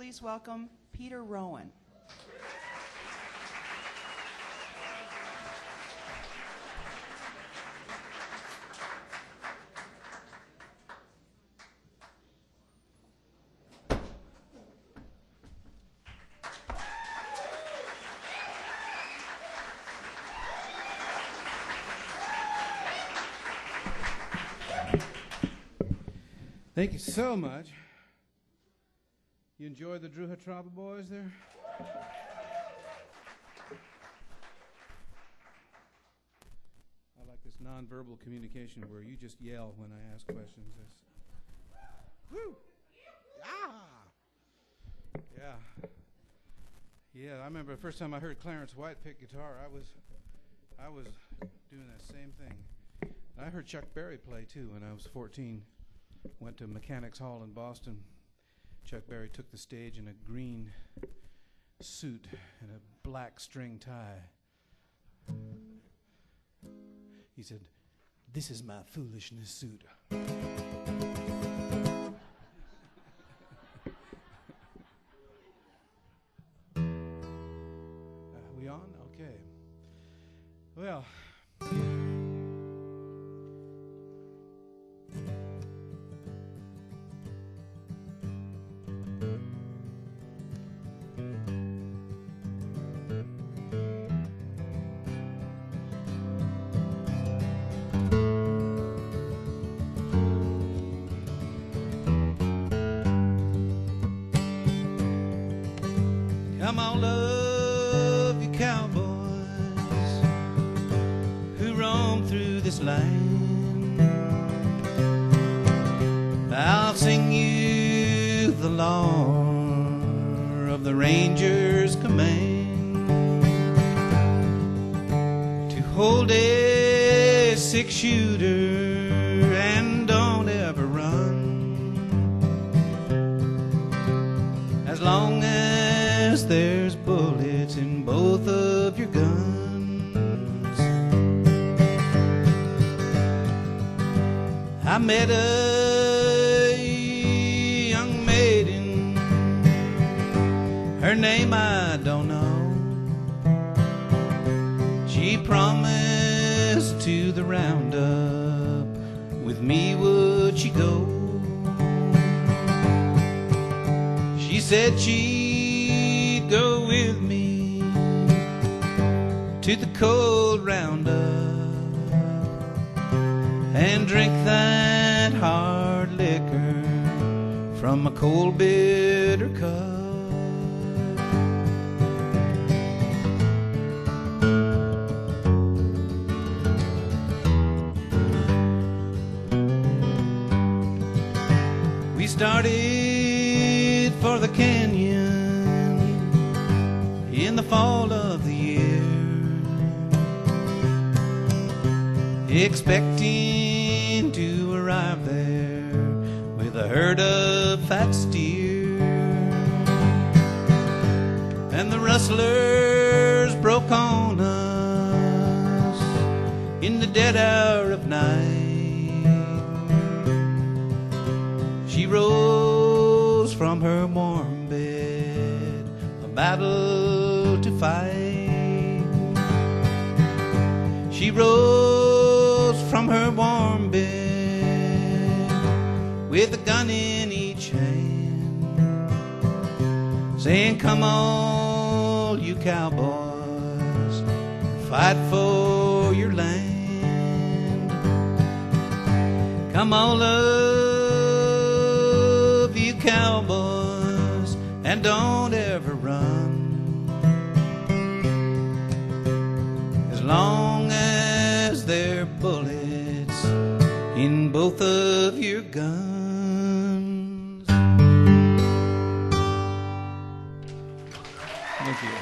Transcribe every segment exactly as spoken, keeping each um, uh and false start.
please welcome Peter Rowan. Thank you so much. You enjoy the Drew Hatraba boys there? I like this nonverbal communication where you just yell when I ask questions. That's, woo! Ah! Yeah. Yeah, I remember the first time I heard Clarence White pick guitar, I was I was doing that same thing. I heard Chuck Berry play too when I was fourteen. Went to Mechanics Hall in Boston. Chuck Berry took the stage in a green suit and a black string tie. He said, "This is my foolishness suit." Are we on? Okay. Well, come on, love you cowboys who roam through this land. I'll sing you the lore of the Ranger's command to hold a six-shooter and don't ever run as long as there's bullets in both of your guns. I met a young maiden, her name I don't know. She promised to the roundup with me would she go. She said she'd go with me to the cold roundup and drink that hard liquor from a cold bitter cup. We started for the canyon in the fall of the year, expecting to arrive there with a herd of fat steer. And the rustlers broke on us in the dead hour of night. She rose from her warm bed, a battle to fight. She rose from her warm bed with a gun in each hand, saying, "Come on, you cowboys, fight for your land. Come on, love you cowboys, and don't ever run. As long as there are bullets in both of your guns." Thank you.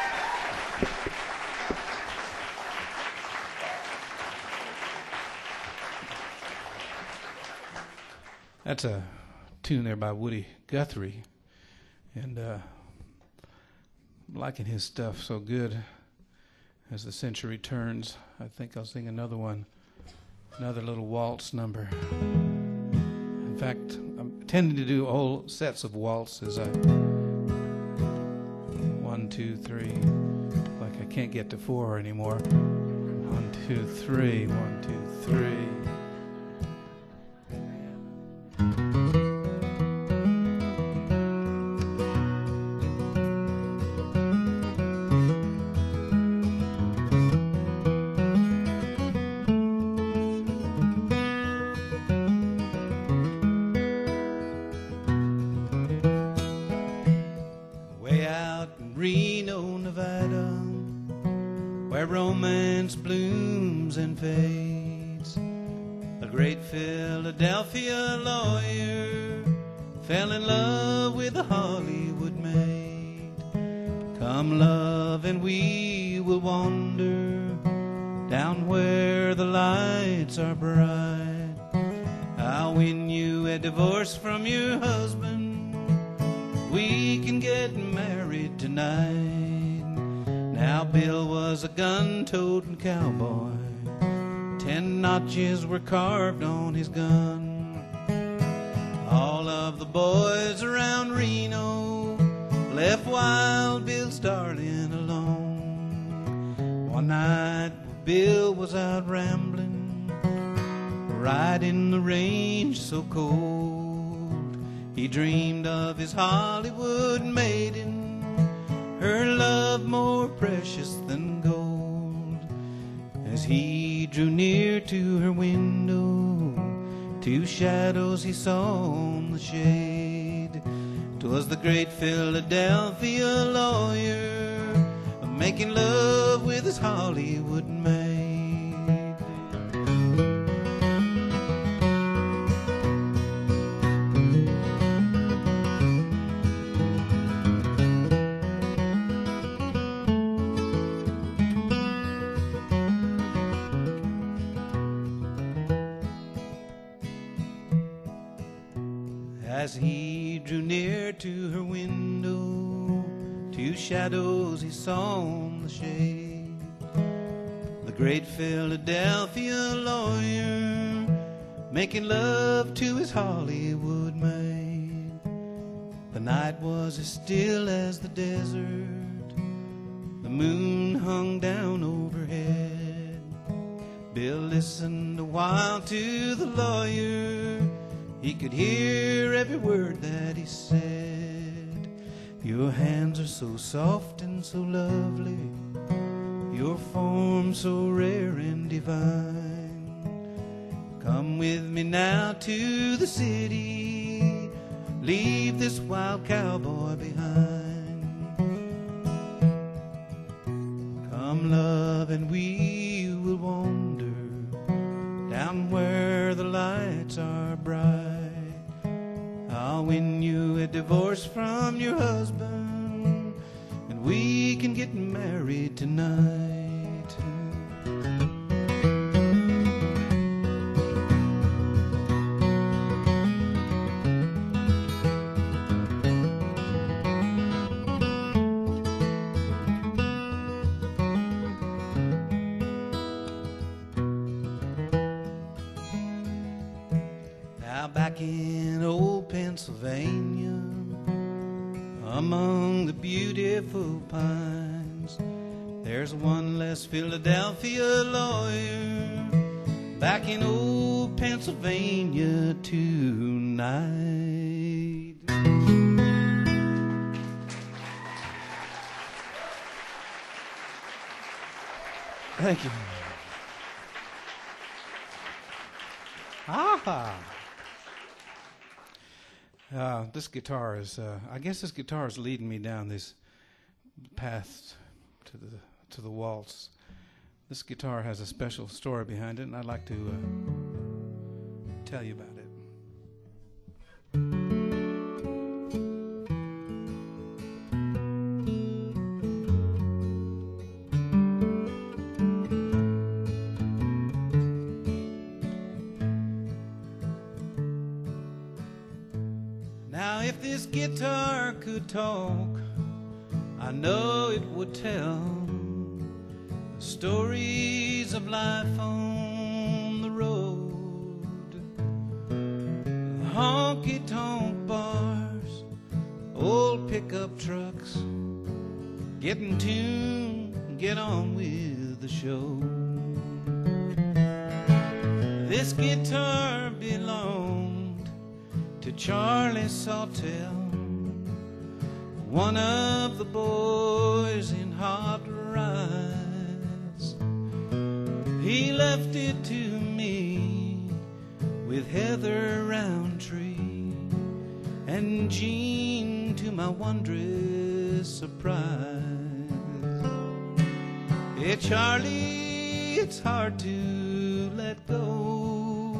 That's a tune there by Woody Guthrie, and uh, I'm liking his stuff so good. As the century turns, I think I'll sing another one, another little waltz number. In fact, I'm tending to do whole sets of waltzes. I One, two, three. Like I can't get to four anymore. One, two, three. One, two, three. Way out in Reno, Nevada, where romance blooms and fades, a great Philadelphia lawyer fell in love with a Hollywood maid. Come, love, and we will wander down where the lights are bright. I'll win you a divorce from your husband. We can get married tonight. Now Bill was a gun-toting cowboy. Ten notches were carved on his gun. All of the boys around Reno left Wild Bill's darling alone. One night Bill was out rambling, riding the range so cold. He dreamed of his Hollywood maiden, her love more precious than gold. As he drew near to her window, two shadows he saw on the shade. 'Twas the great Philadelphia lawyer, making love with his Hollywood maid. As he drew near to her window, two shadows he saw on the shade. The great Philadelphia lawyer, making love to his Hollywood maid. The night was as still as the desert, the moon hung down overhead. Bill listened a while to the lawyer. He could hear every word that he said. Your hands are so soft and so lovely, your form so rare and divine. Come with me now to the city, leave this wild cowboy behind. Come, love, and we will wander down where the lights are bright. I'll win you a divorce from your husband, and we can get married tonight. Now back in old Pennsylvania, among the beautiful pines, there's one less Philadelphia lawyer back in old Pennsylvania tonight. Thank you. Ah. Uh, this guitar is, uh, I guess this guitar is leading me down this path to the to the waltz. This guitar has a special story behind it, and I'd like to uh, tell you about it. Now if this guitar could talk, I know it would tell the stories of life on the road. The honky-tonk bars, old pickup trucks, get in tune, get on with the show. This guitar belonged to Charlie Sawtell, one of the boys in Hot Rides. He left it to me with Heather Roundtree and Jean, to my wondrous surprise. Hey, Charlie, it's hard to let go.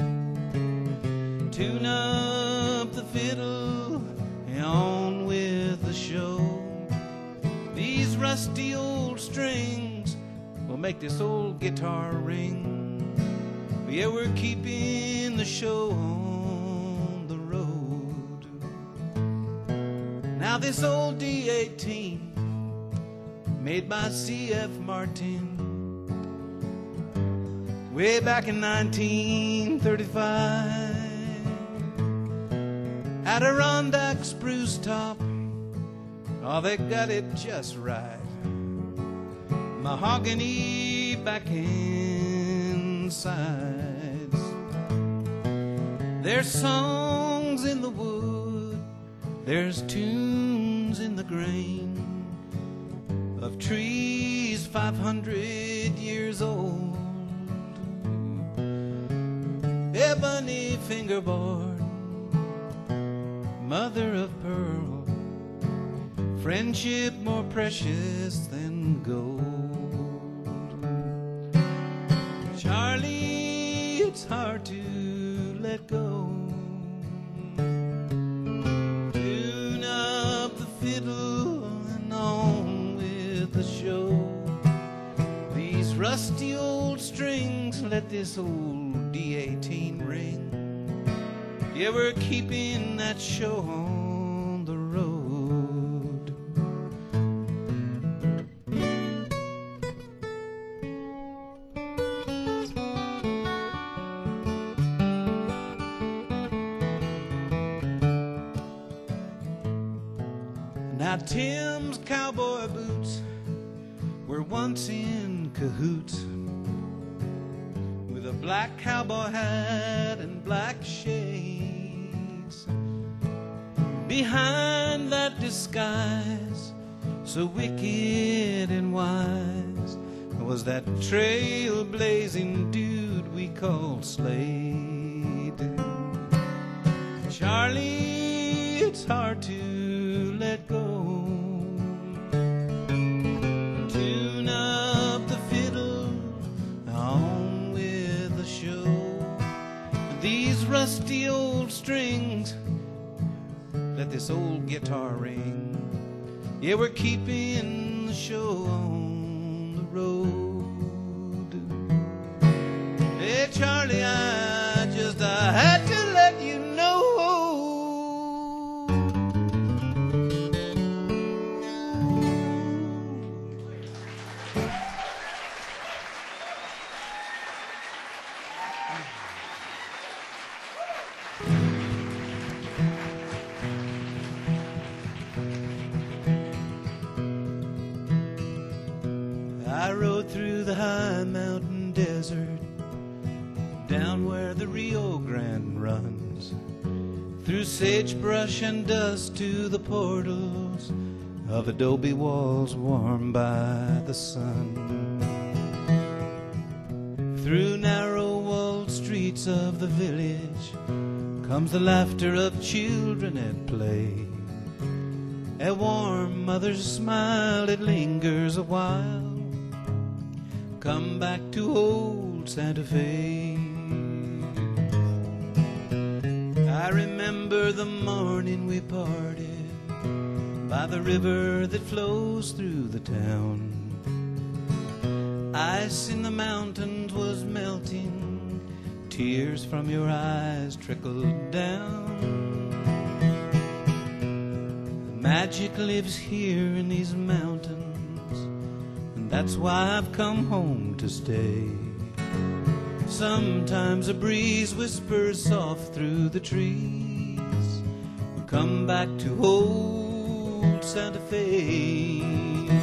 Tune up the fiddle and on with the show. These rusty old strings will make this old guitar ring. Yeah, we're keeping the show on the road. Now this old D eighteen, made by C F Martin, way back in nineteen thirty-five, Adirondack spruce top, oh, they got it just right. Mahogany back insides. There's songs in the wood, there's tunes in the grain of trees five hundred years old. Ebony fingerboard, mother of pearl, friendship more precious than gold. Charlie, it's hard to let go. Tune up the fiddle and on with the show. These rusty old strings, let this old D eighteen ring. Yeah, we're keeping that show on the road. Now Tim's cowboy boots were once in cahoots with a black cowboy hat and black shades. Behind that disguise, so wicked and wise, was that trailblazing dude we called Slade. Charlie, it's hard to let go. Tune up the fiddle, on with the show. These rusty old strings, let this old guitar ring. Yeah, we're keeping the show on the road. Hey, Charlie, I just I had to let you know. I rode through the high mountain desert, down where the Rio Grande runs, through sagebrush and dust to the portals of adobe walls warmed by the sun, through narrow walled streets of the village comes the laughter of children at play. A warm mother's smile, it lingers a while. Come back to old Santa Fe. I remember the morning we parted by the river that flows through the town. Ice in the mountains was melting, tears from your eyes trickled down. Magic lives here in these mountains, and that's why I've come home to stay. Sometimes a breeze whispers soft through the trees. We'll come back to old Santa Fe.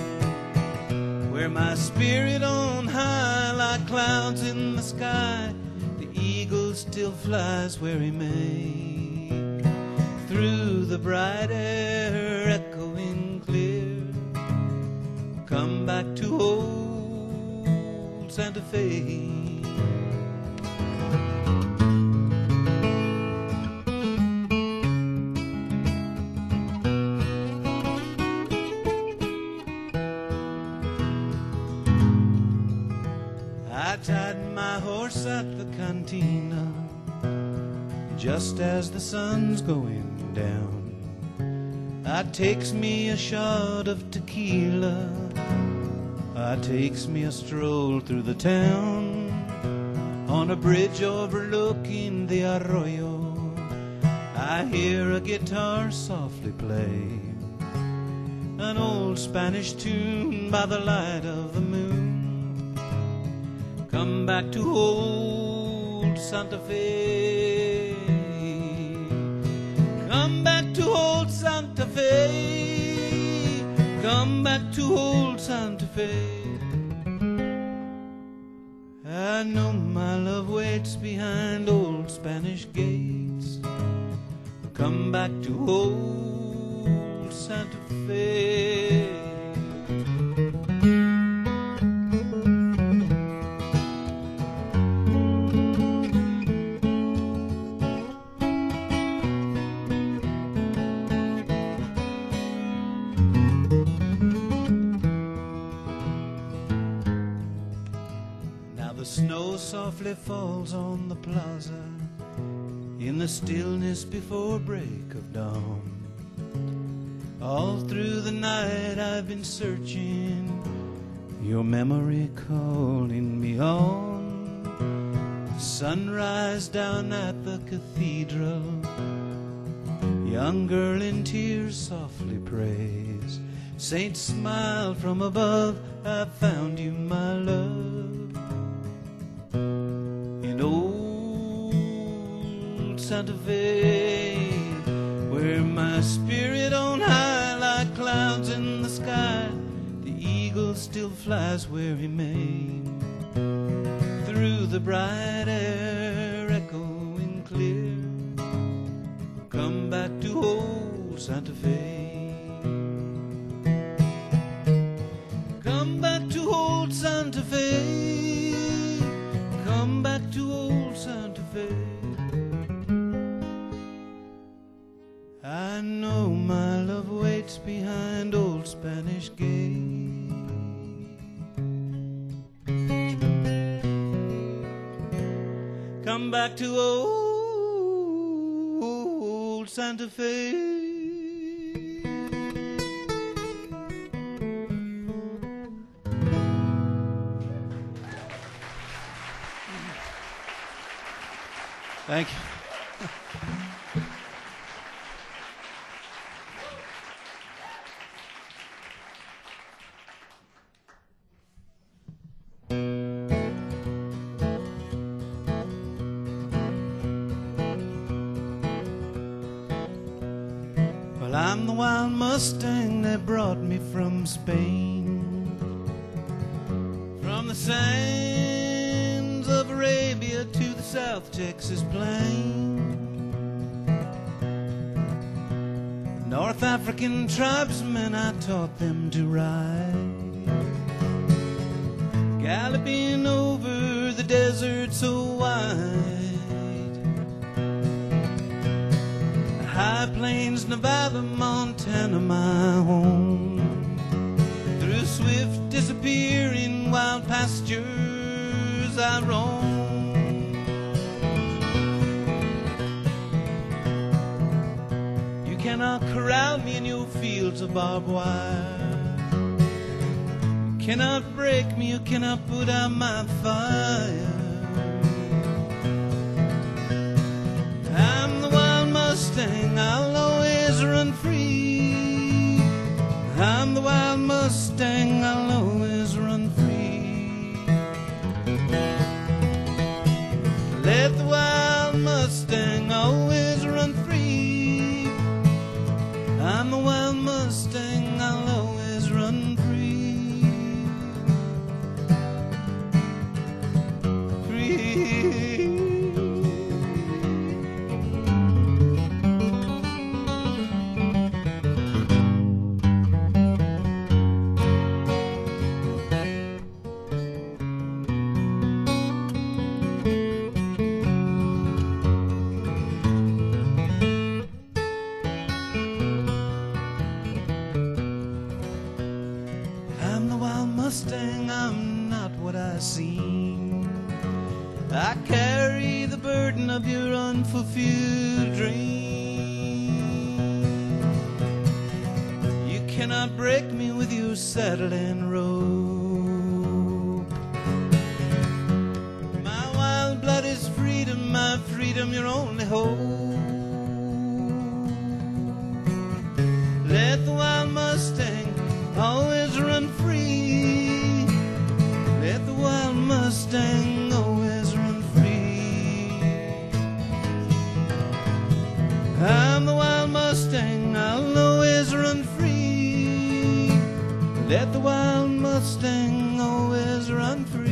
where my spirit on high like clouds in the sky, the eagle still flies where he may, through the bright air echoing clear. Come back to old Santa Fe. I tied my horse at the cantina just as the sun's going down. I takes me a shot of tequila, I takes me a stroll through the town. On a bridge overlooking the arroyo, I hear a guitar softly play an old Spanish tune by the light of the moon. Come back to old Santa Fe. Come back to old Santa Fe. Come back to old Santa Fe. I know my love waits behind old Spanish gates. Come back to old Santa Fe. The snow softly falls on the plaza in the stillness before break of dawn. All through the night I've been searching, your memory calling me on. Sunrise down at the cathedral, young girl in tears softly prays. Saints smile from above, I found you, my love. In old Santa Fe, where my spirit on high like clouds in the sky, the eagle still flies where he may, through the bright air echoing clear. Come back to old Santa Fe. Come back to old Santa Fe. Come back to old Santa Fe. I know my love waits behind old Spanish gate. Come back to old Santa Fe. Thank you. Well, I'm the wild Mustang that brought me from Spain, from the sands of Arabia to the South Texas plain. North African tribesmen, I taught them to ride, galloping over the desert so wide. The high plains, Nevada, Montana, my home, through swift disappearing wild pastures I roam. You cannot corral me in your fields of barbed wire. You cannot break me, you cannot put out my fire. I'm the wild Mustang, I'll always run free. I'm the wild Mustang, I'll always run free. Let the wild Mustang always run free. I'm the wild Mustang, I'll always run free. Mustang, I'm not what I seem. I carry the burden of your unfulfilled dream. You cannot break me with your saddle and rope. My wild blood is freedom, my freedom your only hope. Let the wild Mustang always run free. Let the wild Mustang always run free. I'm the wild Mustang, I'll always run free. Let the wild Mustang always run free.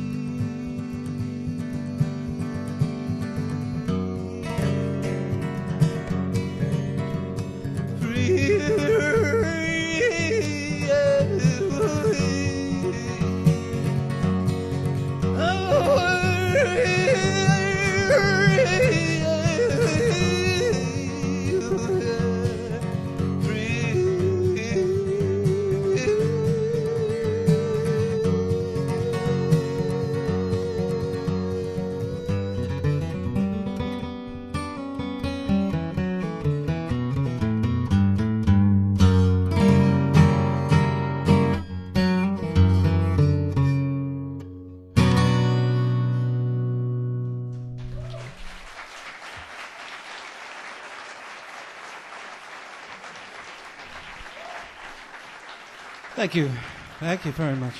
Thank you. Thank you very much.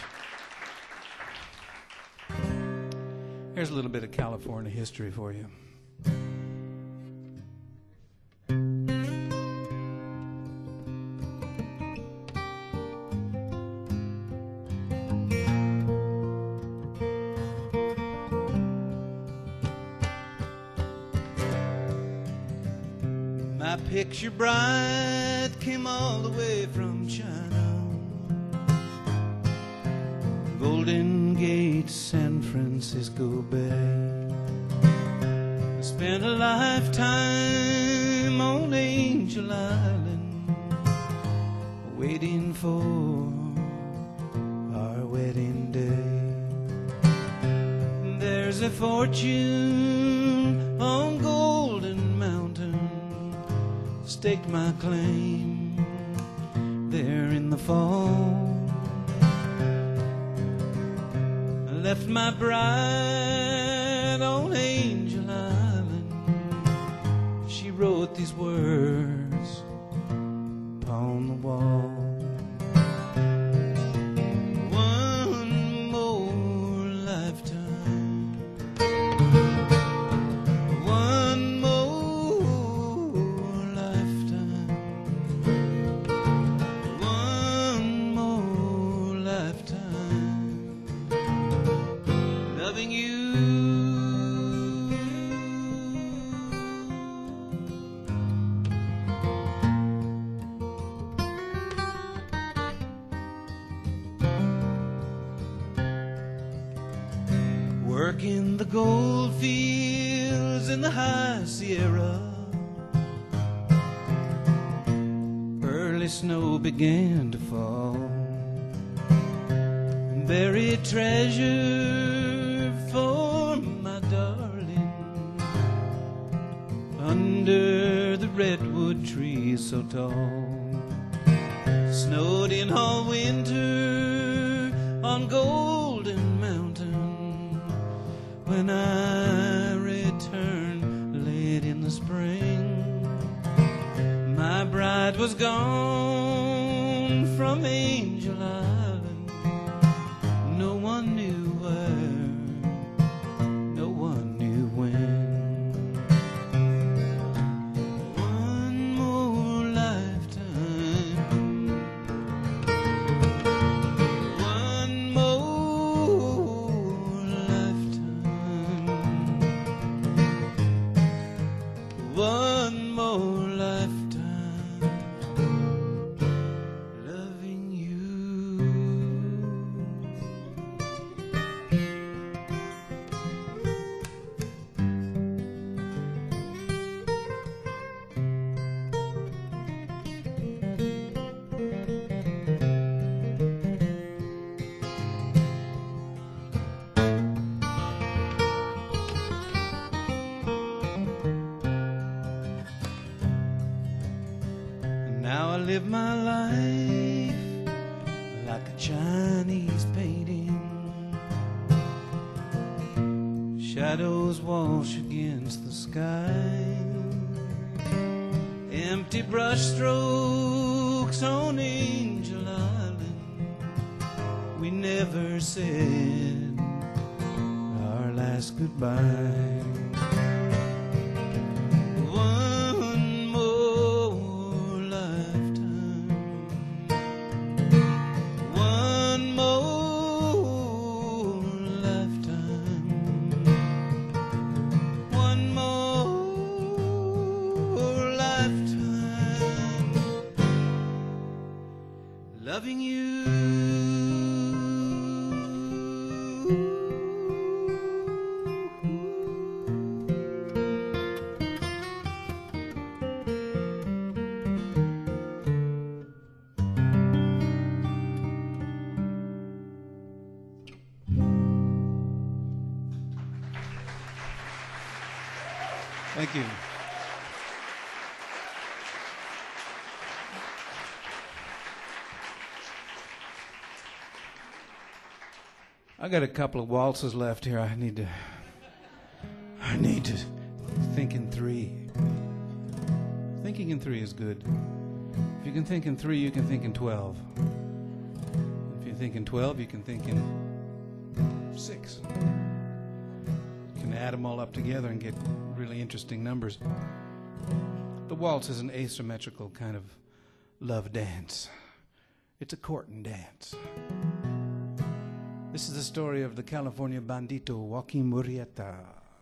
Here's a little bit of California history for you. My picture bride came all the way from China. Golden Gate, San Francisco Bay. Spent a lifetime on Angel Island, waiting for our wedding day. There's a fortune on Golden Mountain, staked my claim there in the fall. Left my bride on Angel Island. She wrote these words upon the wall. One more lifetime, one more lifetime, one more lifetime, loving you. Working the gold fields in the high Sierra, early snow began to fall. Buried treasure for my darling under the redwood trees so tall. Snowed in all winter on Golden Mountain. When I returned late in the spring, my bride was gone from Angel Island. No one knew where, no one knew when. One more lifetime, one more lifetime, one more lifetime, loving you. live my life like a Chinese painting. Shadows wash against the sky, empty brush strokes on Angel Island. We never said our last goodbye. One more lifetime, one more lifetime, one more lifetime, loving you. Thank you. I got a couple of waltzes left here. I need to I need to think in three. Thinking in three is good. If you can think in three, you can think in twelve. If you think in twelve, you can think in six. You can add them all up together and get really interesting numbers. The waltz is an asymmetrical kind of love dance. It's a courting dance. This is the story of the California bandito Joaquin Murrieta.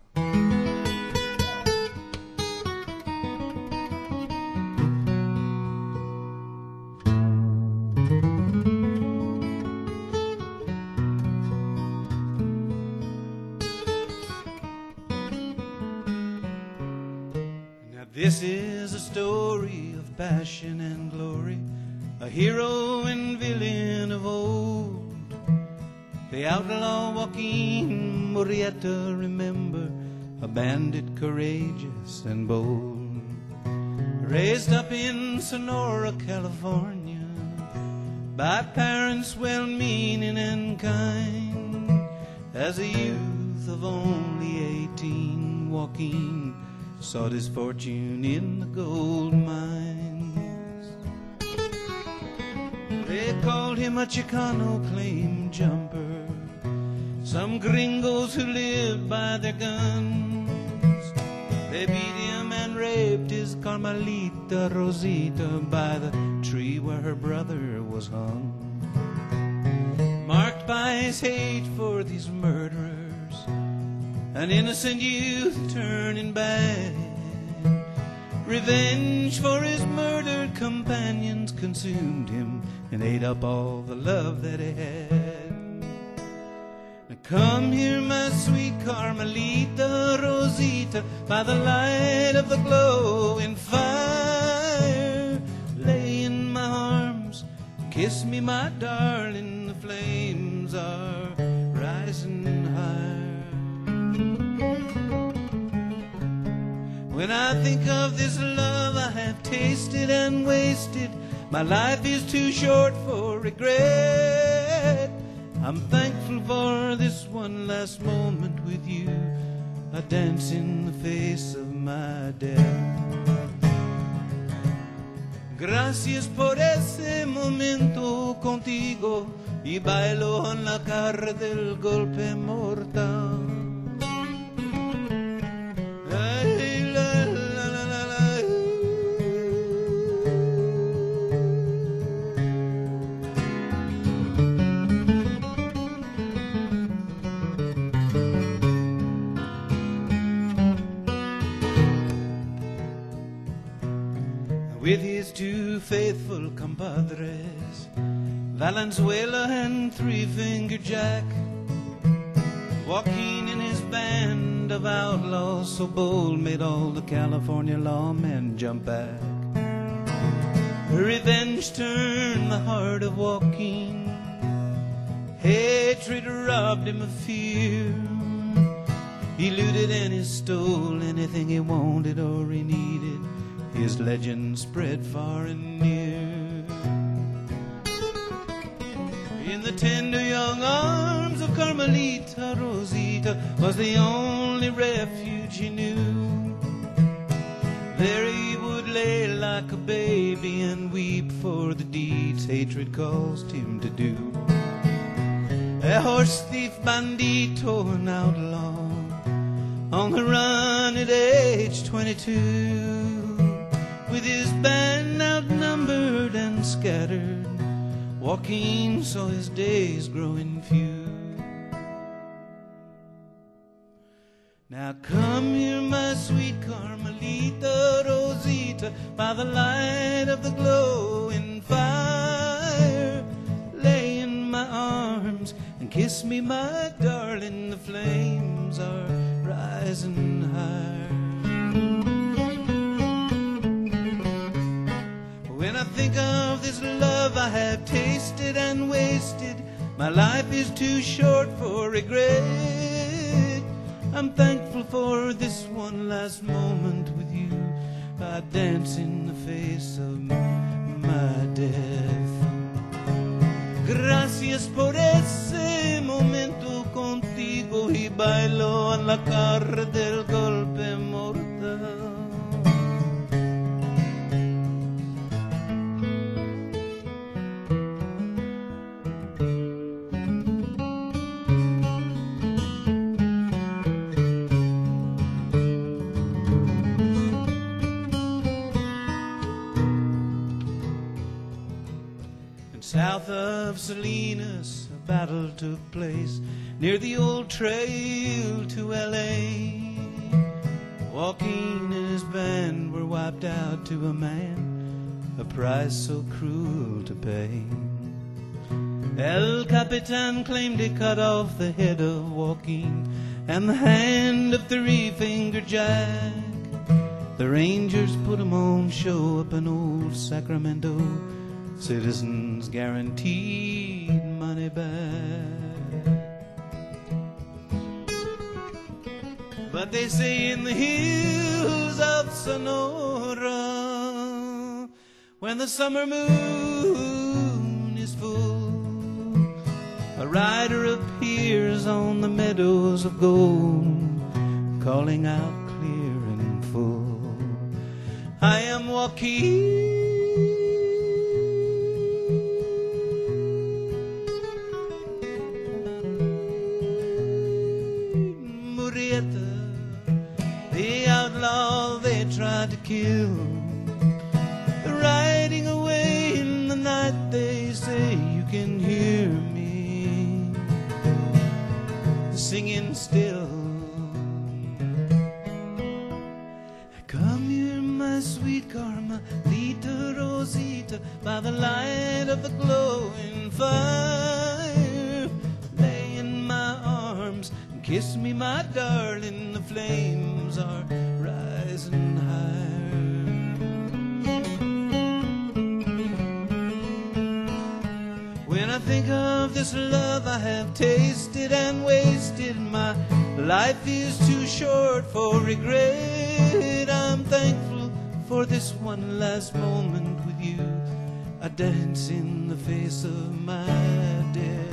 This is a story of passion and glory, a hero and villain of old. The outlaw Joaquin Murrieta, remember, a bandit courageous and bold. Raised up in Sonora, California, by parents well-meaning and kind. As a youth of only eighteen, Joaquin sought his fortune in the gold mines. They called him a Chicano claim jumper, some gringos who lived by their guns. They beat him and raped his Carmelita Rosita by the tree where her brother was hung. Marked by his hate for these murderers, an innocent youth turning bad. Revenge for his murdered companions consumed him and ate up all the love that he had. Now come here, my sweet Carmelita Rosita, by the light of the glowing fire. Lay in my arms, kiss me, my darling, the flames are rising higher. When I think of this love I have tasted and wasted, my life is too short for regret. I'm thankful for this one last moment with you, a dance in the face of my death. Gracias por ese momento contigo, y bailo en la cara del golpe mortal. With his two faithful compadres, Valenzuela and Three-Finger Jack, Joaquin and his band of outlaws so bold made all the California lawmen jump back. Revenge turned the heart of Joaquin, hatred robbed him of fear. He looted and he stole anything he wanted or he needed. His legend spread far and near. In the tender young arms of Carmelita, Rosita was the only refuge he knew. There he would lay like a baby and weep for the deeds hatred caused him to do. A horse thief, bandito, an outlaw, on the run at age twenty-two, with his band outnumbered and scattered, Joaquin saw his days growing few. Now come here, my sweet Carmelita, Rosita, by the light of the glowing fire. Lay in my arms and kiss me, my darling, the flames are rising higher. When I think of this love I have tasted and wasted, my life is too short for regret. I'm thankful for this one last moment with you. I dance in the face of my death. Gracias por ese momento contigo y bailo en la cara del golpe mortal. South of Salinas, a battle took place near the old trail to L A. Joaquin and his band were wiped out to a man, a price so cruel to pay. El Capitan claimed he cut off the head of Joaquin and the hand of Three-Finger Jack. The Rangers put him on show up in old Sacramento. Citizens guaranteed money back. But they say in the hills of Sonora, when the summer moon is full, a rider appears on the meadows of gold, calling out clear and full, I am Joaquin the outlaw they tried to kill. Riding away in the night, they say you can hear me singing still. Come here, my sweet Carmelita, Rosita, by the light of the glowing fire. Lay in my arms, kiss me, my darling, the flames are rising higher. When I think of this love I have tasted and wasted, my life is too short for regret. I'm thankful for this one last moment with you. I dance in the face of my death.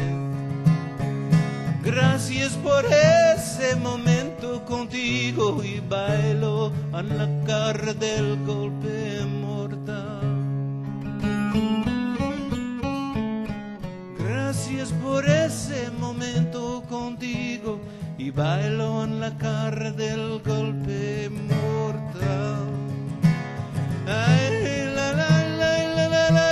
Gracias por ese momento contigo y bailo en la cara del golpe mortal. Gracias por ese momento contigo y bailo en la cara del golpe mortal. Ay, la, la, la, la, la, la.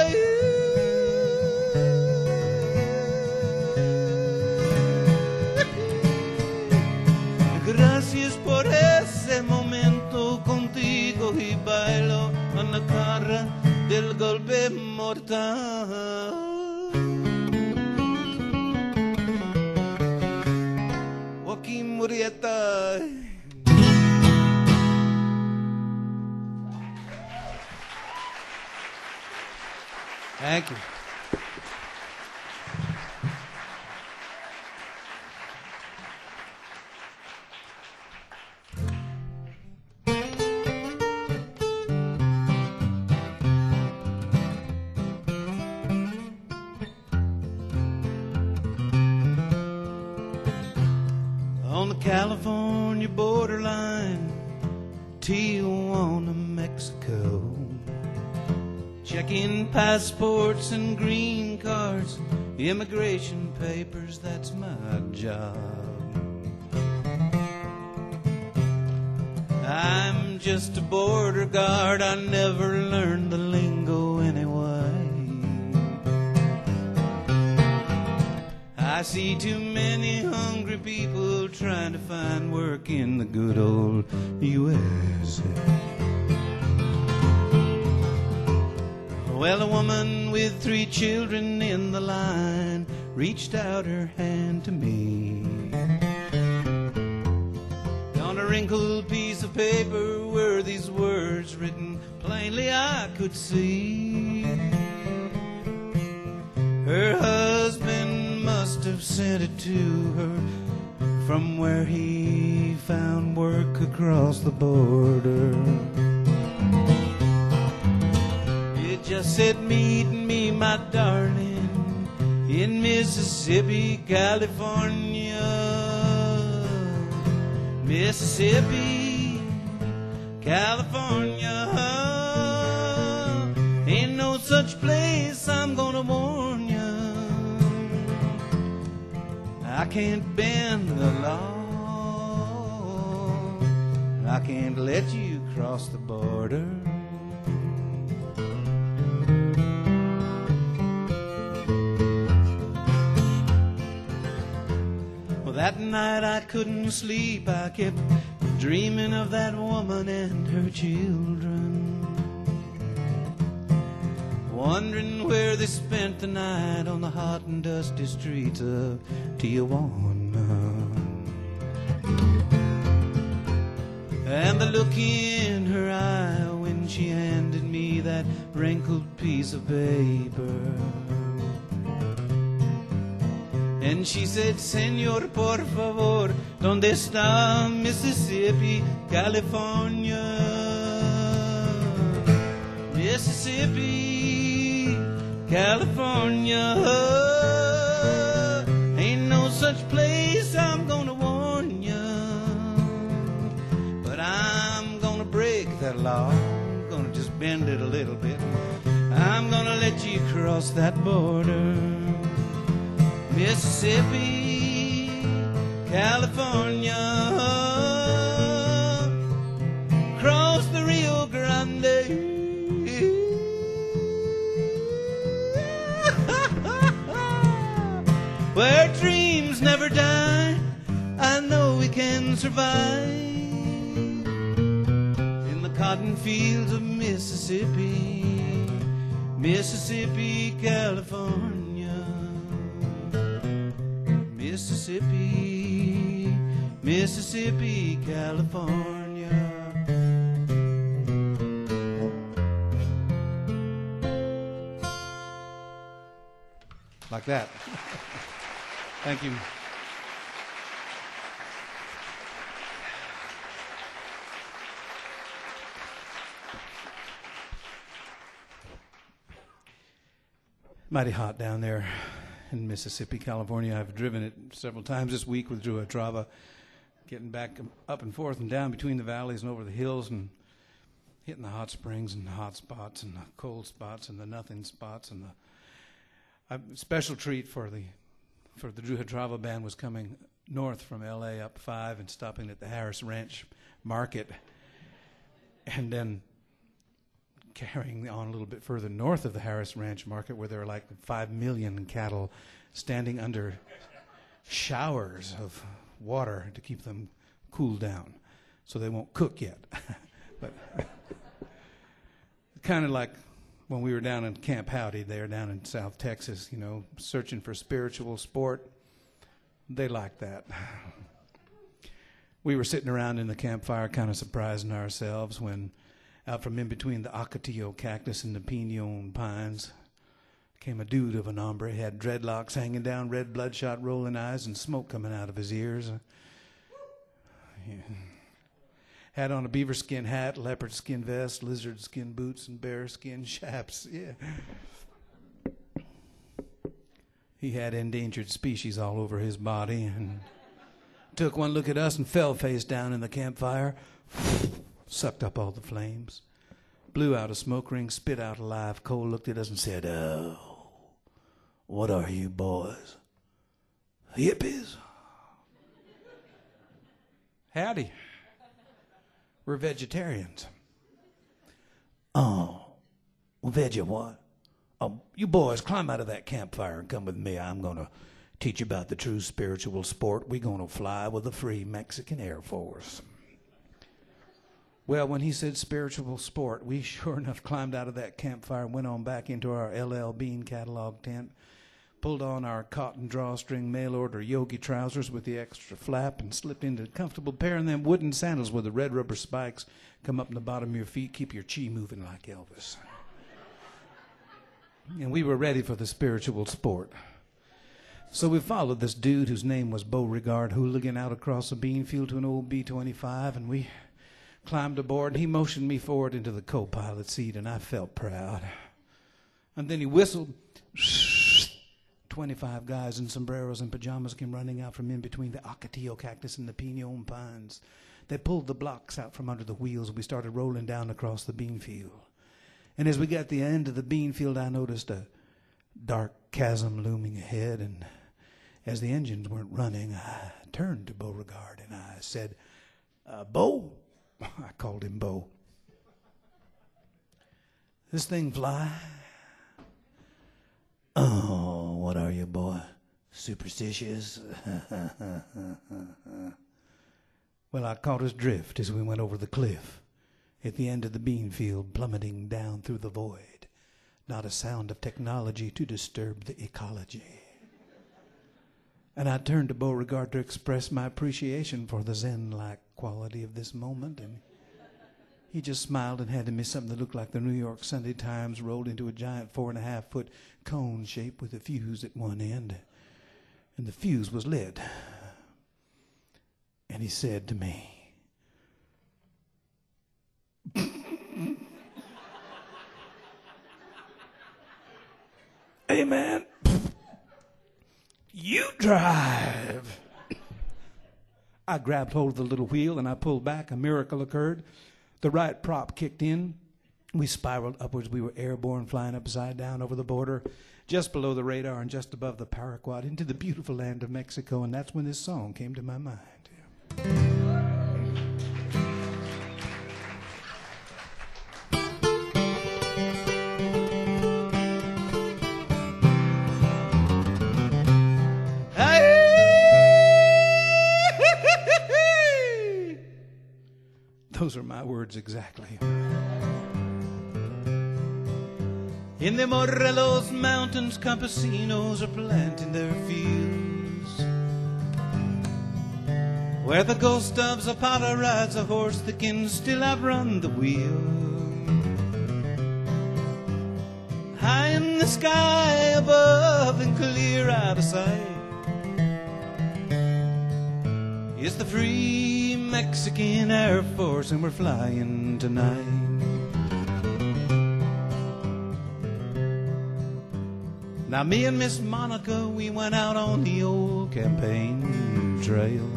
Gracias por ese momento contigo y bailo en la cara del golpe mortal. Joaquin Murrieta. Thank you. California borderline, Tijuana, Mexico. Checking passports and green cards, immigration papers, that's my job. I'm just a border guard, I never learned the lingo anyway. I see too many hungry people trying to find work in the good old U S A. Well, a woman with three children in the line reached out her hand to me. On a wrinkled piece of paper were these words written plainly I could see. Her husband must have sent it to her from where he found work across the border. It just said, meet me, my darling, in Mississippi, California. Mississippi, California. Ain't no such place, I'm gonna warn ya. I can't bend the law, I can't let you cross the border. Well, that night I couldn't sleep, I kept dreaming of that woman and her children, wondering where they spent the night on the hot and dusty streets of Tijuana. And the look in her eye when she handed me that wrinkled piece of paper, and she said, Señor, por favor, ¿dónde está Mississippi, California? Mississippi, California. Ain't no such place, I'm gonna warn ya. But I'm gonna break that law, I'm gonna just bend it a little bit. I'm gonna let you cross that border. Mississippi, California. Cross the Rio Grande. Where dreams never die, I know we can survive in the cotton fields of Mississippi, Mississippi, California. Mississippi, Mississippi, California. Like that. Thank you. Mighty hot down there in Mississippi, California. I've driven it several times this week with Drew Atrava, getting back up and forth and down between the valleys and over the hills and hitting the hot springs and the hot spots and the cold spots and the nothing spots. And the a special treat for the for the Drew Atrava band was coming north from L A up five and stopping at the Harris Ranch Market, and then carrying on a little bit further north of the Harris Ranch Market, where there are like five million cattle standing under showers of water to keep them cooled down so they won't cook yet. But kind of like when we were down in Camp Howdy there down in South Texas, you know, searching for spiritual sport. They like that. We were sitting around in the campfire kind of surprising ourselves when out from in between the Ocotillo cactus and the pinon pines came a dude of an hombre. He had dreadlocks hanging down, red bloodshot rolling eyes, and smoke coming out of his ears. Yeah. Had on a beaver skin hat, leopard skin vest, lizard skin boots, and bear skin chaps. Yeah. He had endangered species all over his body and took one look at us and fell face down in the campfire, sucked up all the flames, blew out a smoke ring, spit out a live coal, looked at us and said, "Oh, what are you boys? Hippies?" Howdy. We're vegetarians. Oh, well, veggie what? Oh, you boys, climb out of that campfire and come with me. I'm going to teach you about the true spiritual sport. We're going to fly with the Free Mexican Air Force. Well, when he said spiritual sport, we sure enough climbed out of that campfire and went on back into our L L Bean catalog tent, pulled on our cotton drawstring mail-order yogi trousers with the extra flap, and slipped into a comfortable pair of them wooden sandals with the red rubber spikes come up in the bottom of your feet, keep your chi moving like Elvis. And we were ready for the spiritual sport. So we followed this dude whose name was Beauregard Hooligan out across a bean field to an old B twenty-five, and we climbed aboard, and he motioned me forward into the co-pilot seat, and I felt proud. And then he whistled. twenty-five guys in sombreros and pajamas came running out from in between the ocotillo cactus and the pinon pines. They pulled the blocks out from under the wheels, and we started rolling down across the bean field. And as we got to the end of the bean field, I noticed a dark chasm looming ahead, and as the engines weren't running, I turned to Beauregard and I said, uh, Beau, I called him Beau, this thing fly? Oh, what are you, boy? Superstitious? Well, I caught his drift as we went over the cliff at the end of the bean field, plummeting down through the void. Not a sound of technology to disturb the ecology. And I turned to Beauregard to express my appreciation for the Zen-like quality of this moment, and he just smiled and handed me something that looked like the New York Sunday Times rolled into a giant four and a half foot cone shape with a fuse at one end. And the fuse was lit. And he said to me, "Hey, man, you drive." I grabbed hold of the little wheel and I pulled back. A miracle occurred. The right prop kicked in. We spiraled upwards. We were airborne, flying upside down over the border, just below the radar and just above the paraquat, into the beautiful land of Mexico. And that's when this song came to my mind. Those are my words exactly. In the Morelos Mountains, campesinos are planting their fields, where the ghost of Zapata rides a horse that can still outrun the wheel. High in the sky above and clear out of sight is the Free Mexican Air Force, and we're flying tonight. Now me and Miss Monica, we went out on the old campaign trail,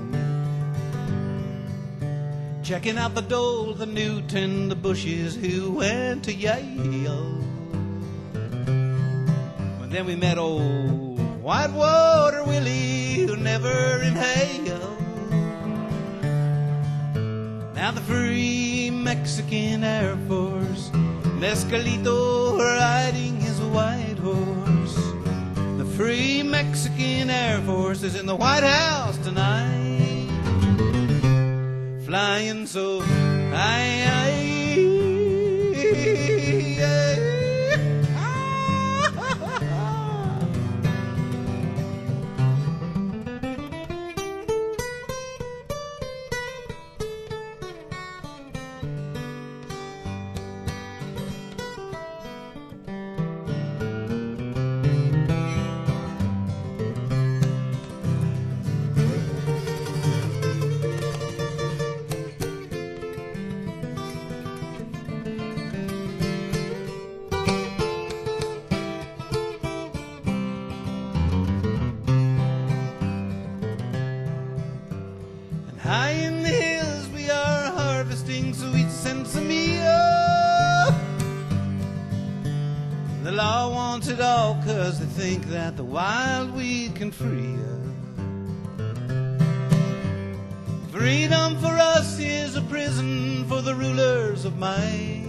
checking out the Dole, the Newton, the Bushes, who went to Yale. And then we met old Whitewater Willie, who never inhaled. Now the Free Mexican Air Force, Mescalito riding his white horse. The Free Mexican Air Force is in the White House tonight, flying so high, high. it all 'cause they think that the wild weed can free us. Freedom for us is a prison for the rulers of might.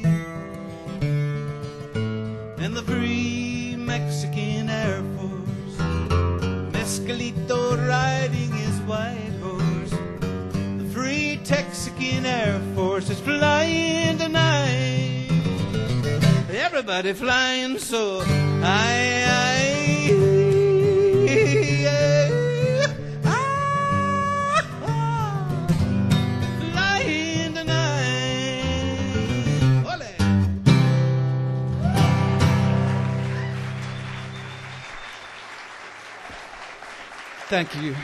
And the free Mexican Air Force, Mescalito riding his white horse. The free Texican Air Force is flying tonight. Everybody flying so high, high, yeah. Thank you.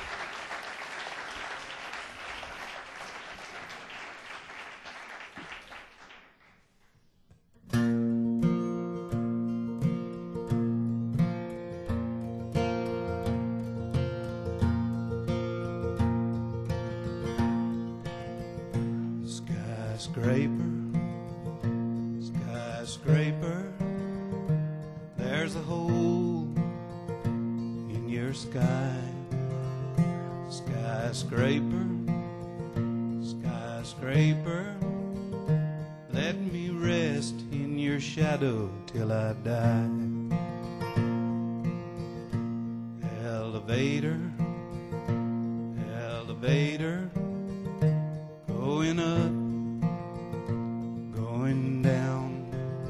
Skyscraper, skyscraper, there's a hole in your sky. Skyscraper, skyscraper, let me rest in your shadow till I die. Elevator, elevator, going up, going down.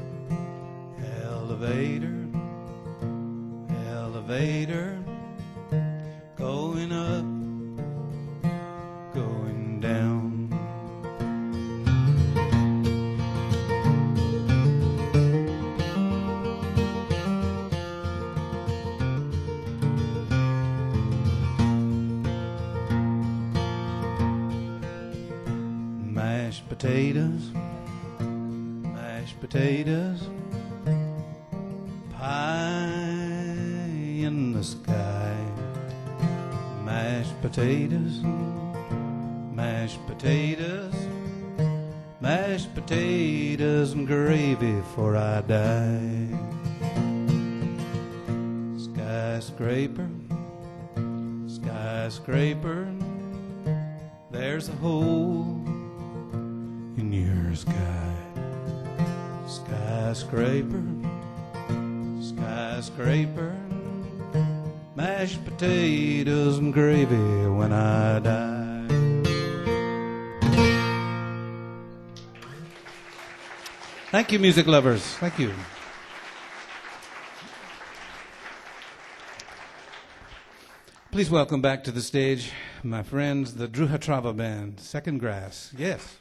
Elevator, elevator, going up, going down. Mashed potatoes, mashed potatoes, pie in the sky. Mashed potatoes, mashed potatoes, mashed potatoes and gravy before I die. Skyscraper, skyscraper, there's a hole in your sky. Skyscraper, skyscraper, mashed potatoes and gravy when I die. Thank you, music lovers. Thank you. Please welcome back to the stage my friends, the Druha Trava Band, Second Grass. Yes.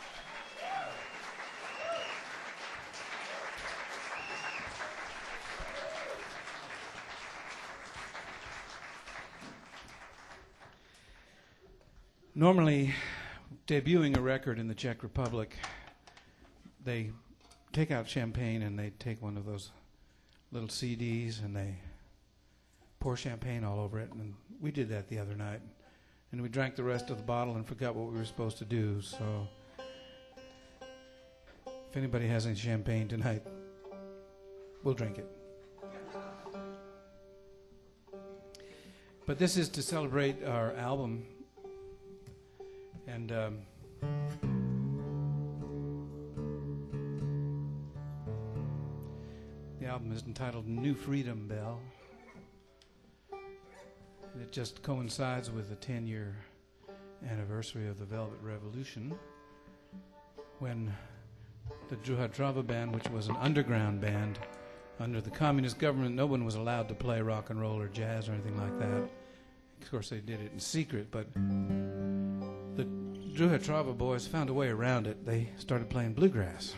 Normally, debuting a record in the Czech Republic, they take out champagne and they take one of those little C Ds and they pour champagne all over it. And we did that the other night. And we drank the rest of the bottle and forgot what we were supposed to do. So if anybody has any champagne tonight, we'll drink it. But this is to celebrate our album. And um, the album is entitled New Freedom Bell. And it just coincides with the ten-year anniversary of the Velvet Revolution, when the Druha Trava Band, which was an underground band under the communist government, no one was allowed to play rock and roll or jazz or anything like that. Of course, they did it in secret, but the Druha Trava boys found a way around it. They started playing bluegrass.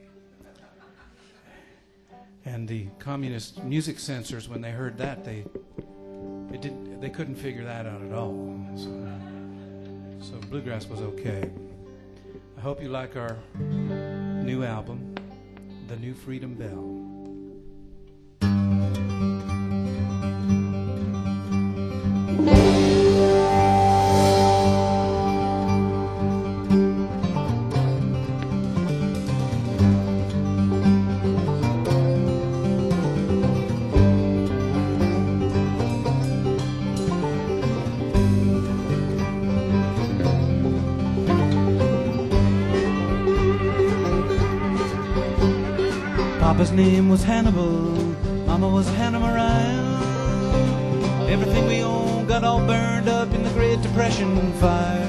And the communist music censors, when they heard that, they it didn't, they couldn't figure that out at all. So, so bluegrass was okay. I hope you like our new album, The New Freedom Bell. Papa's name was Hannibal, Mama was Hannah Mariah. Everything we owned got all burned up in the Great Depression fire.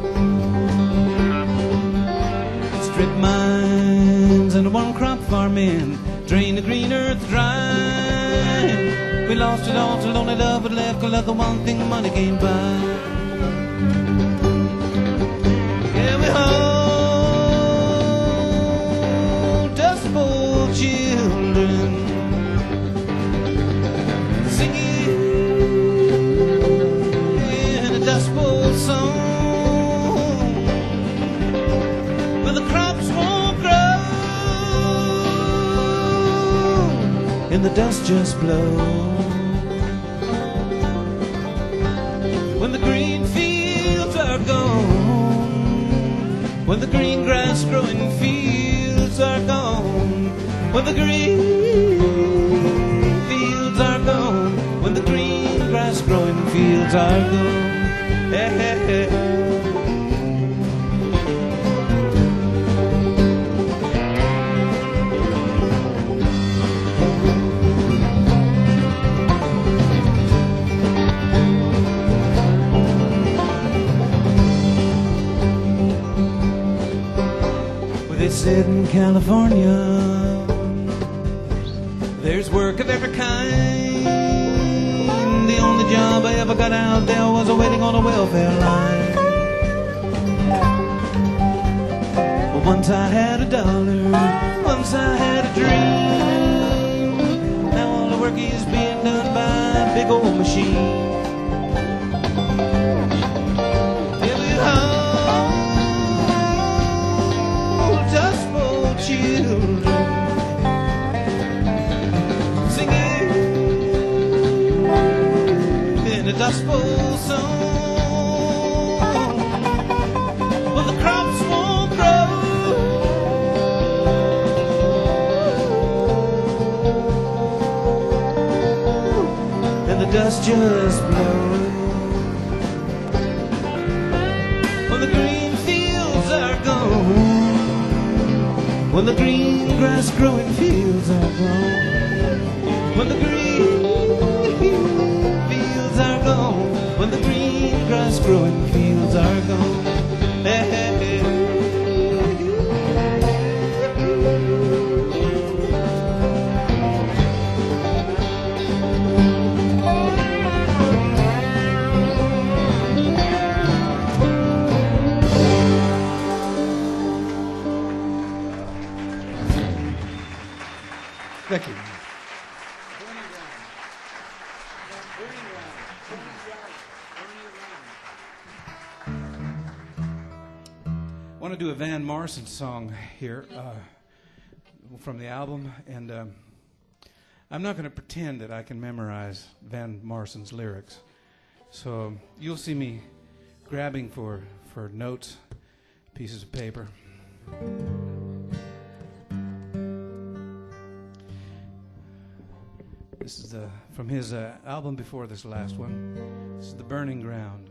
Strip mines and one crop farming, drain the green earth dry. We lost it all till only love would left, 'cause that's the one thing money can't buy. Yeah, we hold Dust Bowl children, singing in a Dust Bowl song. When the crops won't grow and the dust just blows. When the green fields are gone, when the green grass growing fields are gone, when the green fields are gone, when the green grass growing fields are gone. Hey, hey, hey. They said in California there's work of every kind. The only job I ever got out there was a waiting on a welfare line. But once I had a dollar, once I had a dream. Now all the work is being done by a big old machine. Children singing in a Dust Bowl song. Well, the crops won't grow and the dust just blows. Well, the green fields are gone, when the green grass growing fields are gone, when the green fields are gone, when the green grass growing fields are gone. Hey, hey, hey. Thank you. I want to do a Van Morrison song here uh, from the album, and um, I'm not going to pretend that I can memorize Van Morrison's lyrics. So you'll see me grabbing for, for notes, pieces of paper. This is the, from his uh, album before this last one. This is The Burning Ground.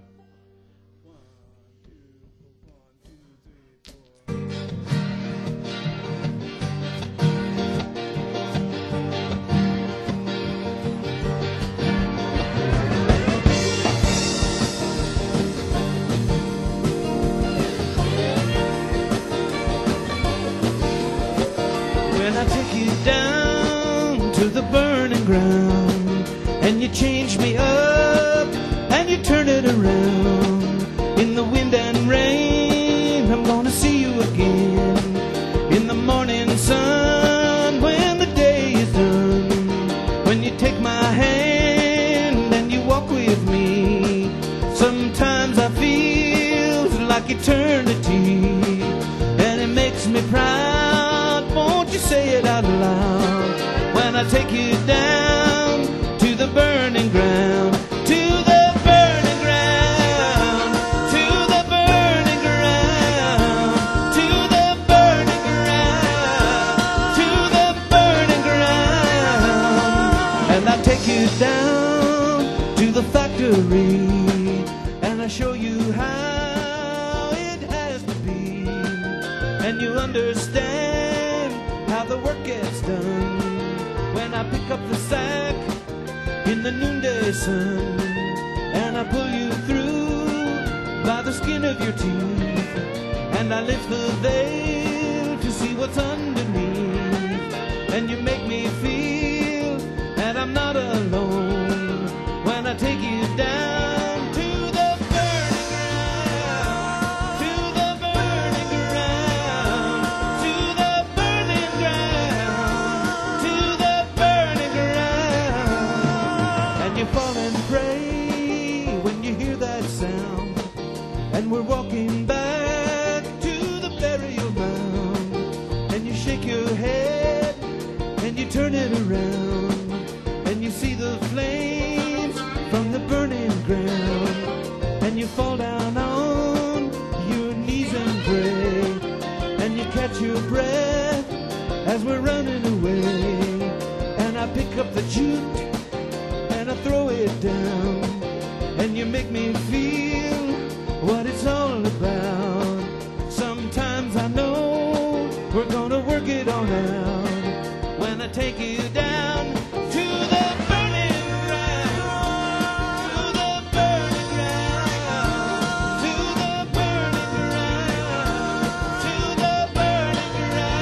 When I take you down to the burning ground, and you change me up, and you turn it around. In the wind and rain, I'm gonna see you again. In the morning sun, when the day is done. When you take my hand and you walk with me, sometimes I feel like eternity, and it makes me proud. Won't you say it out loud? When I take you down to the burning ground, to the burning ground, to the burning ground, to the burning ground, to the burning ground. And I take you down to the factory, and I show you how it has to be, and you understand how the work work gets done. When I pick up the sack in the noonday sun, and I pull you through by the skin of your teeth, and I lift the veil to see what's underneath, and you make me feel that I'm not alone when I take you down to the burning ground, to the burning ground, to the burning ground, to the burning ground. And you fall and pray when you hear that sound, and we're walking back to the burial mound, and you shake your head and you turn it around, and you see the flames from the burning ground, and you fall down on your knees and pray, and you catch your breath as we're running away, and I pick up the jute and I throw it down, and you make me feel what it's all about. Sometimes I know we're gonna work it on out when I take you down to the burning ground, to the burning ground, to the burning ground, to the burning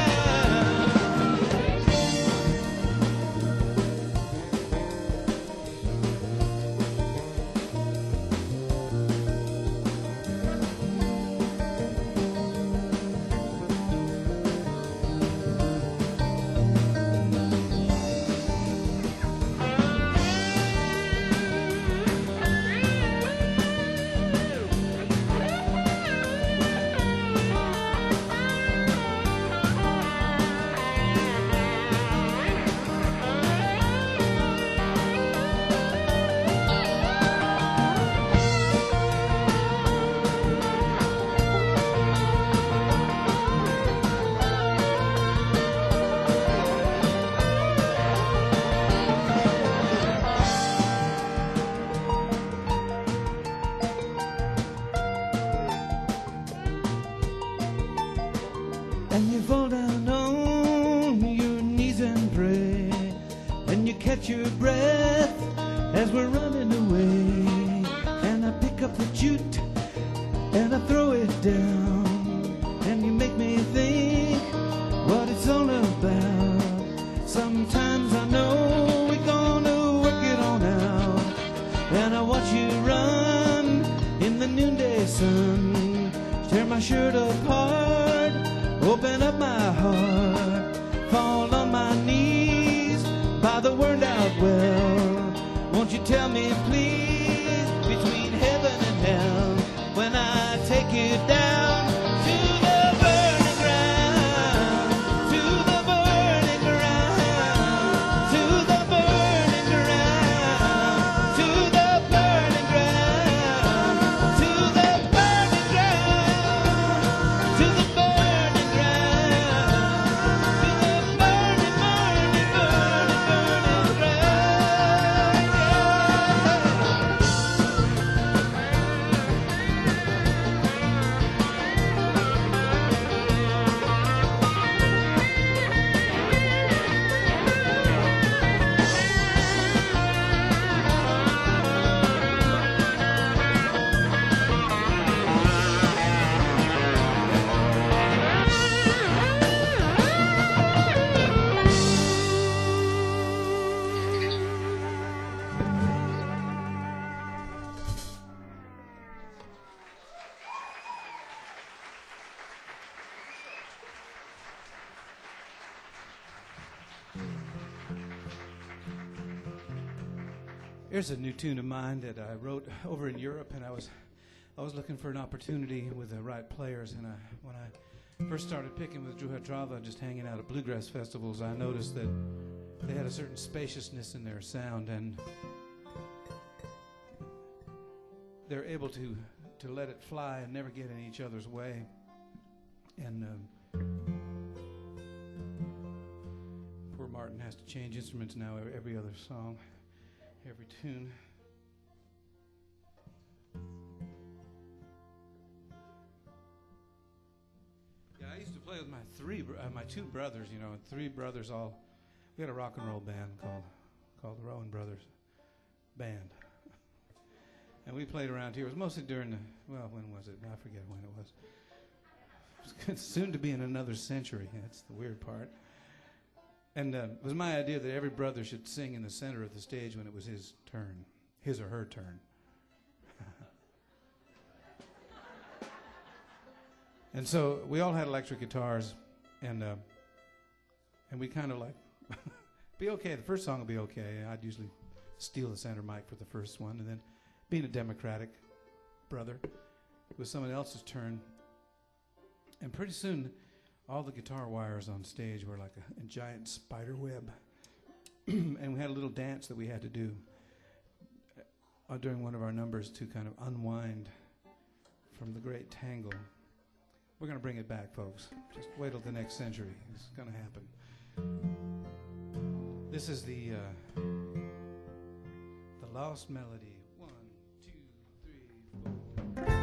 And you fall down on your knees and pray, and you catch your breath as we're running away, and I pick up the jute and I throw it down, and you make me think what it's all about. Sometimes I know we're gonna work it on out, and I watch you run in the noonday sun, tear my shirt apart, open up my heart, fall on my knees by the worn out well. Won't you tell me please, between heaven and hell, when I take you down to the burning ground, to the burning ground, to the burning ground, to the burning ground, to the burning ground, to the burning ground, to the burning, burning, burning, burning Here's a new tune of mine that I wrote over in Europe, and I was I was looking for an opportunity with the right players, and I, when I first started picking with Druha Trava, just hanging out at bluegrass festivals, I noticed that they had a certain spaciousness in their sound, and they're able to to let it fly and never get in each other's way. And um, poor Martin has to change instruments now every, every other song, every tune. Yeah, I used to play with my three, br- uh, my two brothers. You know, three brothers all. We had a rock and roll band called called the Rowan Brothers Band, and we played around here. It was mostly during the well, when was it? I forget when it was. It's soon to be in another century. That's the weird part. And uh, it was my idea that every brother should sing in the center of the stage when it was his turn, his or her turn. And so we all had electric guitars, and uh, and we kind of like, be okay. The first song will be okay. I'd usually steal the center mic for the first one, and then being a democratic brother, it was someone else's turn. And pretty soon, all the guitar wires on stage were like a, a giant spider web. And we had a little dance that we had to do uh, during one of our numbers to kind of unwind from the great tangle. We're going to bring it back, folks. Just wait till the next century. It's going to happen. This is the uh, the Lost Melody. One, two, three, four.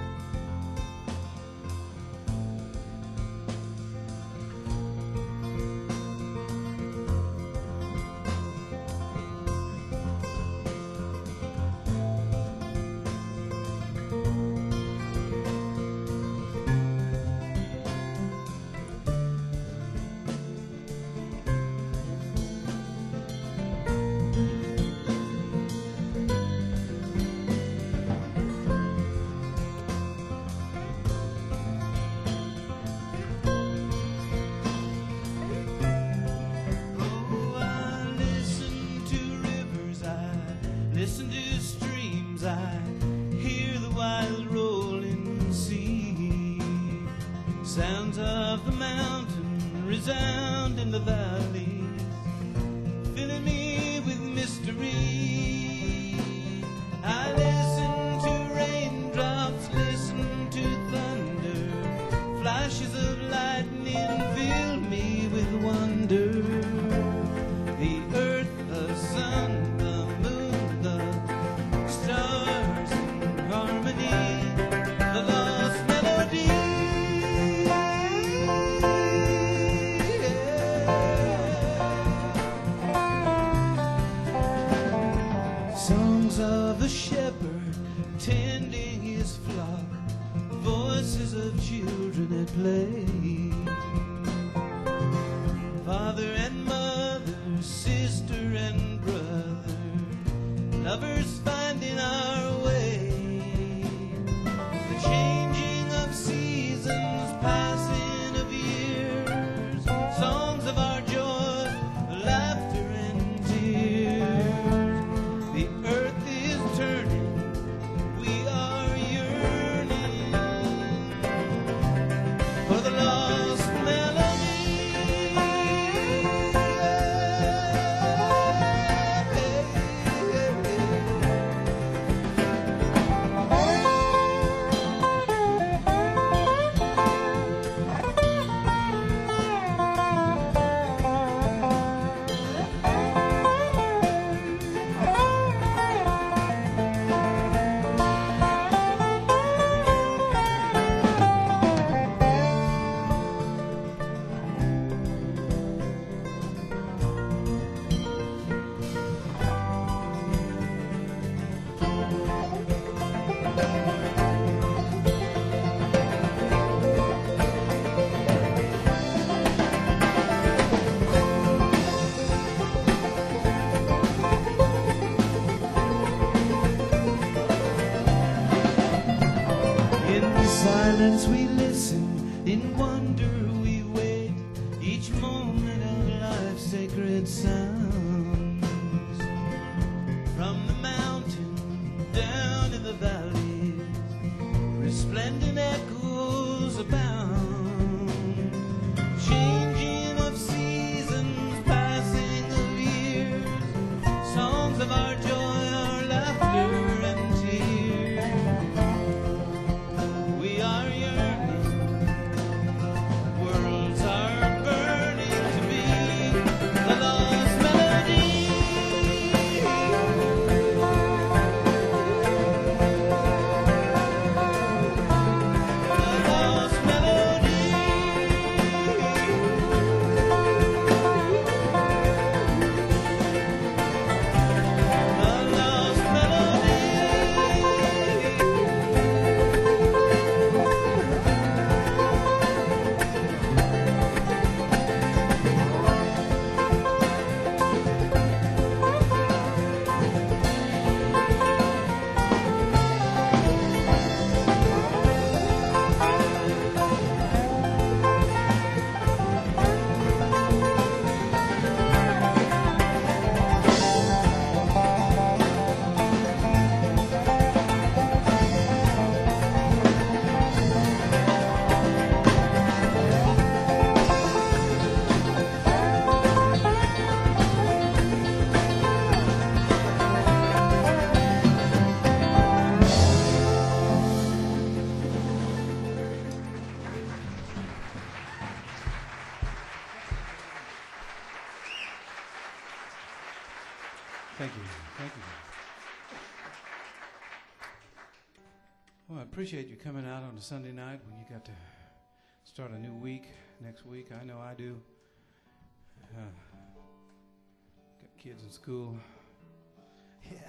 Listen to streams, I hear the wild rolling sea. Sounds of the mountain resound in the valleys, filling me with mystery. I listen to raindrops, listen to thunder, flashes of lightning fill me with wonder. The earth, the sun, stars in harmony, the lost melody. Songs of a shepherd tending his flock, voices of children at play. Father and mother, sister and brother, lovers finding our way. The changing of seasons, passing of years, songs of our joy, laughter and tears. The earth is turning, we are yearning for the lost melody. Silence we listen, in wonder we wait, each moment of life's sacred sounds. From the mountain down in the valleys, resplendent echoes abound. Changing of seasons, passing of years, songs of our joy, our laughter and tears. We are yearning, worlds are burning to be the lost melody. The lost melody. appreciate you coming out on a Sunday night when you got to start a new week next week. I know I do. Uh, got kids in school. Yeah.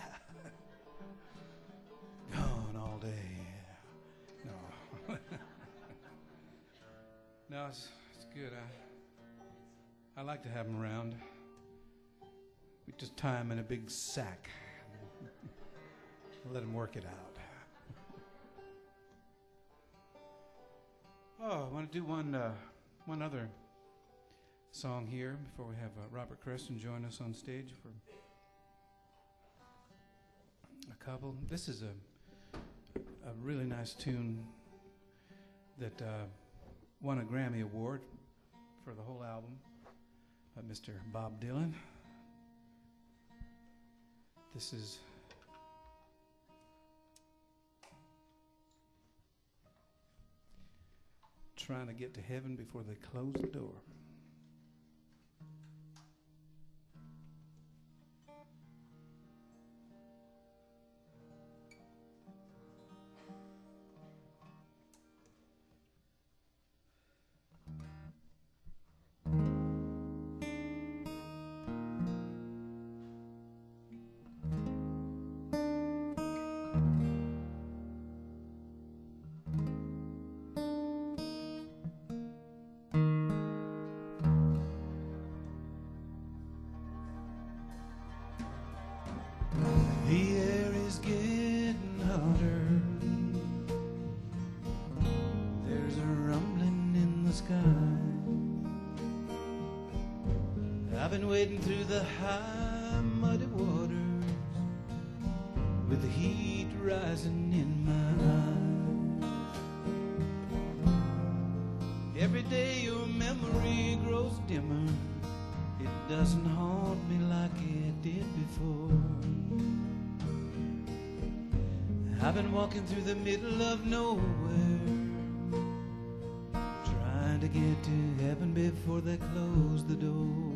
Gone all day. No. No, it's, it's good. I, I like to have them around. We just tie them in a big sack. Let them work it out. Oh, I want to do one uh, one other song here before we have uh, Robert Creston join us on stage for a couple. This is a a really nice tune that uh, won a Grammy Award for the whole album by Mister Bob Dylan. This is Trying to Get to Heaven Before They Close the Door. The air is getting hotter. There's a rumbling in the sky. I've been wading through the high, muddy waters with the heat rising in my eyes. Every day your memory grows dimmer. It doesn't haunt me like it did before. I've been walking through the middle of nowhere, trying to get to heaven before they close the door.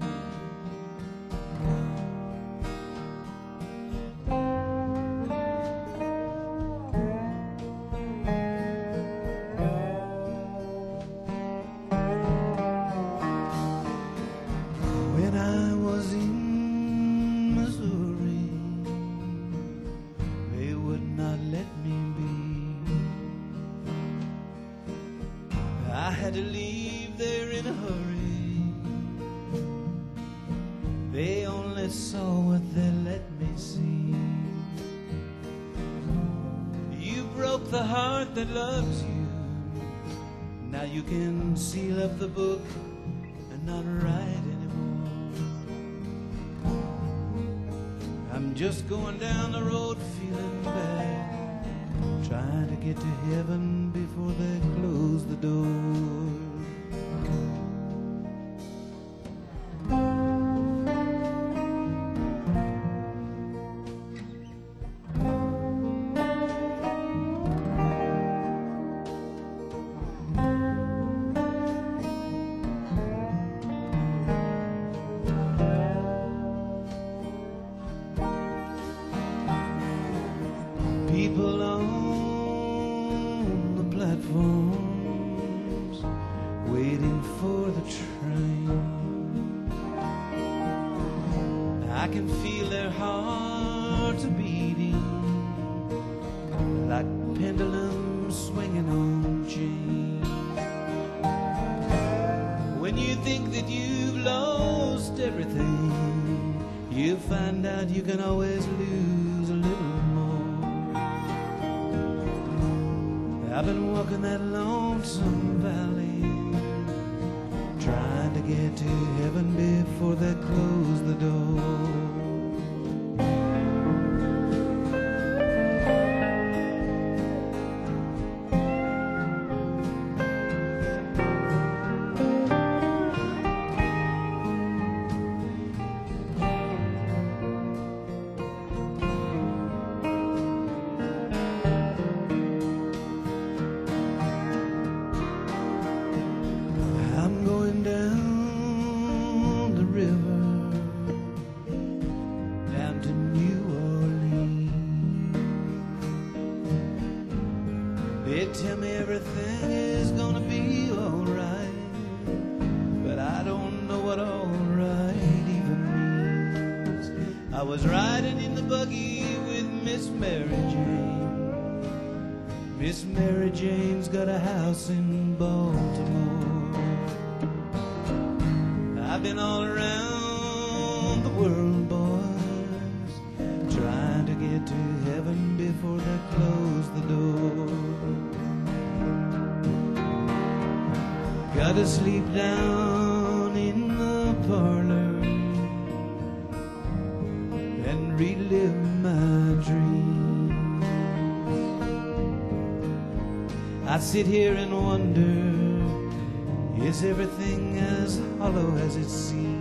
When I was in Missouri, they would not let me be. I had to leave there in a hurry. They only saw what they let me see. You broke the heart that loves you. Now you can seal up the book and not write anymore. I'm just going down the road feeling bad, trying to get to heaven before they close the door. People on the platforms waiting for the train. I can feel their hearts beating like pendulums swinging on chains. When you think that you've lost everything, you find out you can always lose a little more. I've been walking that lonesome valley, trying to get to heaven before they close the door. I'm going down the river tell me everything is gonna be alright, but I don't know what alright even means. I was riding in the buggy with Miss Mary Jane. Miss Mary Jane's got a house in Baltimore. I've been all around the world, boys, trying to get to heaven before they close the door. Gotta sleep down in the parlor and relive my dreams. I sit here and wonder, is everything as hollow as it seems?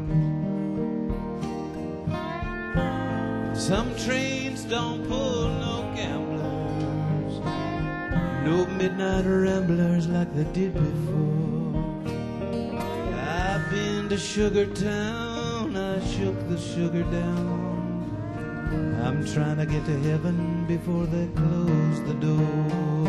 Some trains don't pull no gamblers, no midnight ramblers like they did before. I've been to Sugar Town, I shook the sugar down. I'm trying to get to heaven before they close the door.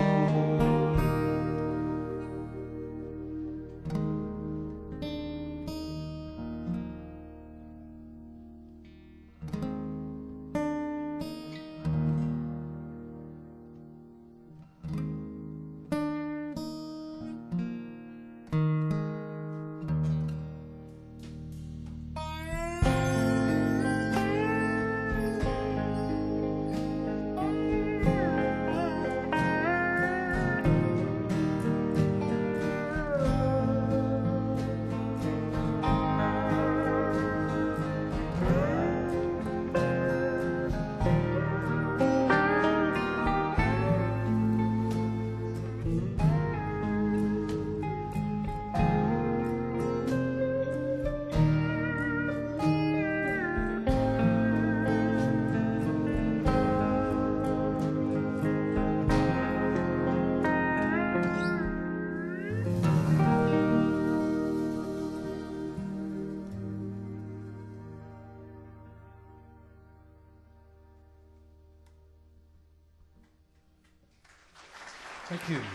Thank you.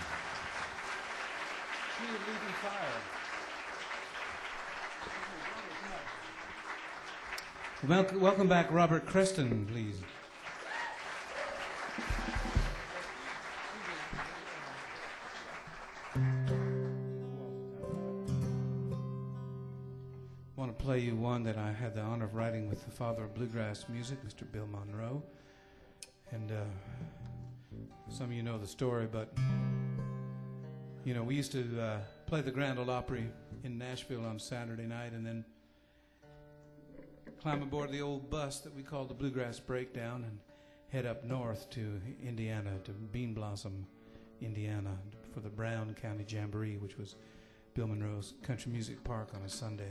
Tree of Leaf and Fire. Wel- welcome back, Robert Creston, please. I want to play you one that I had the honor of writing with the father of bluegrass music, Mister Bill Monroe. And uh, some of you know the story, but, you know, we used to uh, play the Grand Ole Opry in Nashville on Saturday night and then climb aboard the old bus that we called the Bluegrass Breakdown and head up north to Indiana, to Bean Blossom, Indiana, for the Brown County Jamboree, which was Bill Monroe's country music park on a Sunday.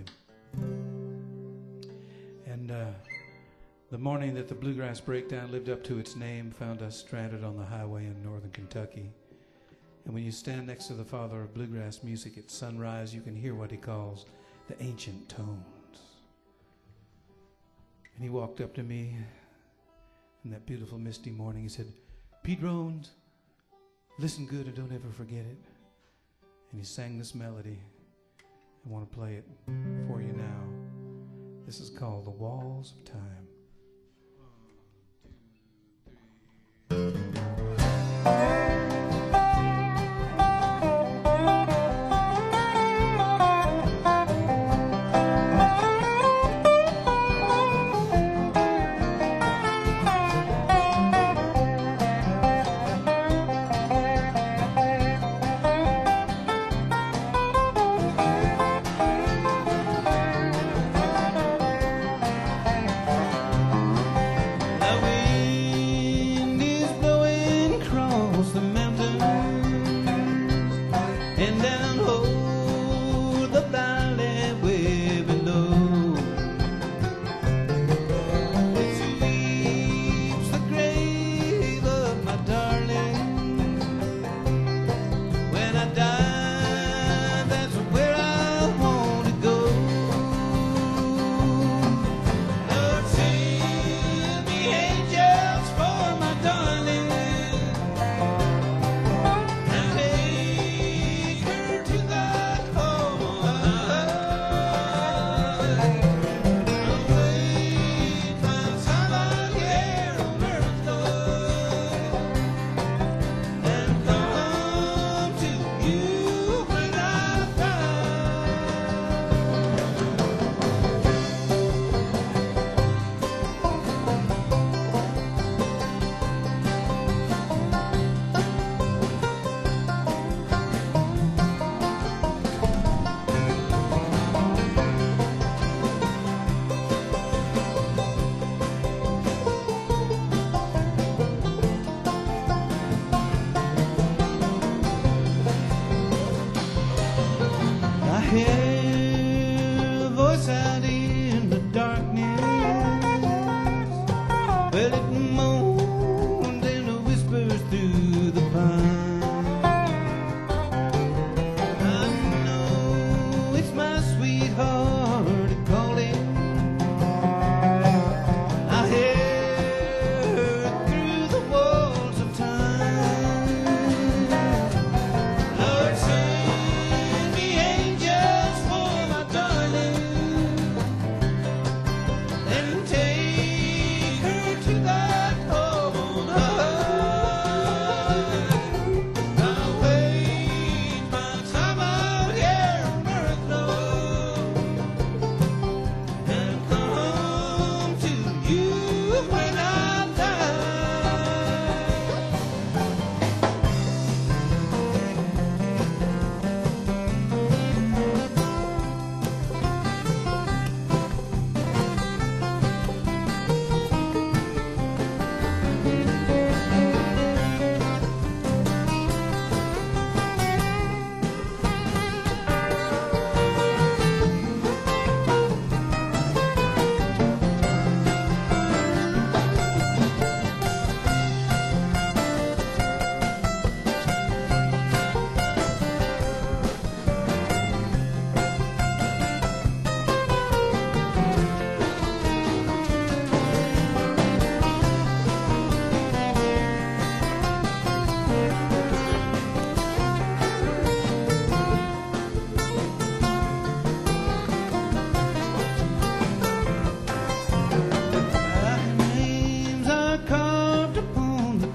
And uh, the morning that the Bluegrass Breakdown lived up to its name found us stranded on the highway in northern Kentucky. And when you stand next to the father of bluegrass music at sunrise, you can hear what he calls the ancient tones. And he walked up to me in that beautiful misty morning. He said, "Pete Rones, listen good and don't ever forget it." And he sang this melody. I want to play it for you now. This is called The Walls of Time.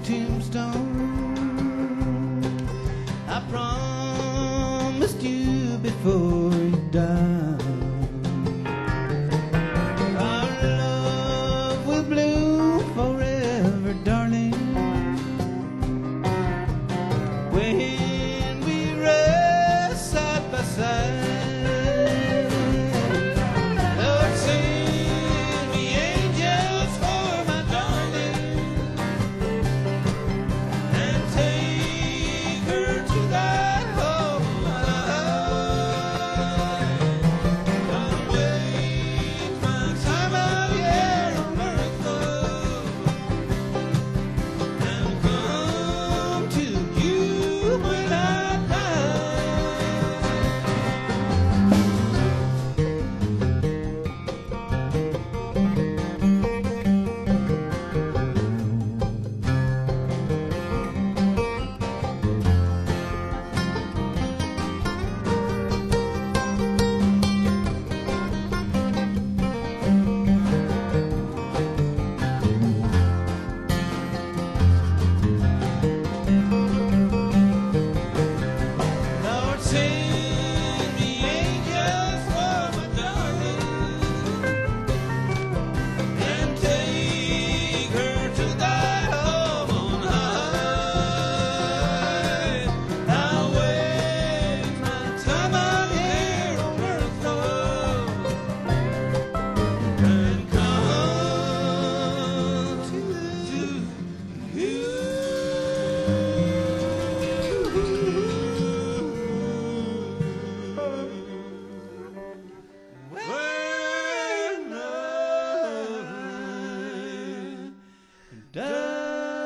tombstone. I promised you before you died, our love will bloom forever, darling. When we rest side by side, Lord, send me angels for my darling, and take her to thy home. Don't waste my time out here on earth, love, and come to you when I die. Lord, send me angels for my darling, and take her to thy home on high. I'll waste my time out here on earth, love, and come to you. When I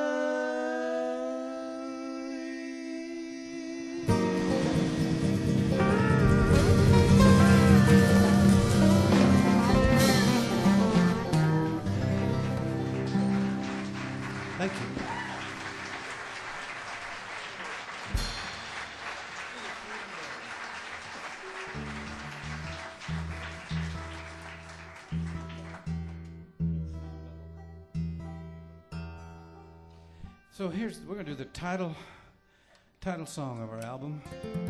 die. Thank you. So here's, we're going to do the title title song of our album.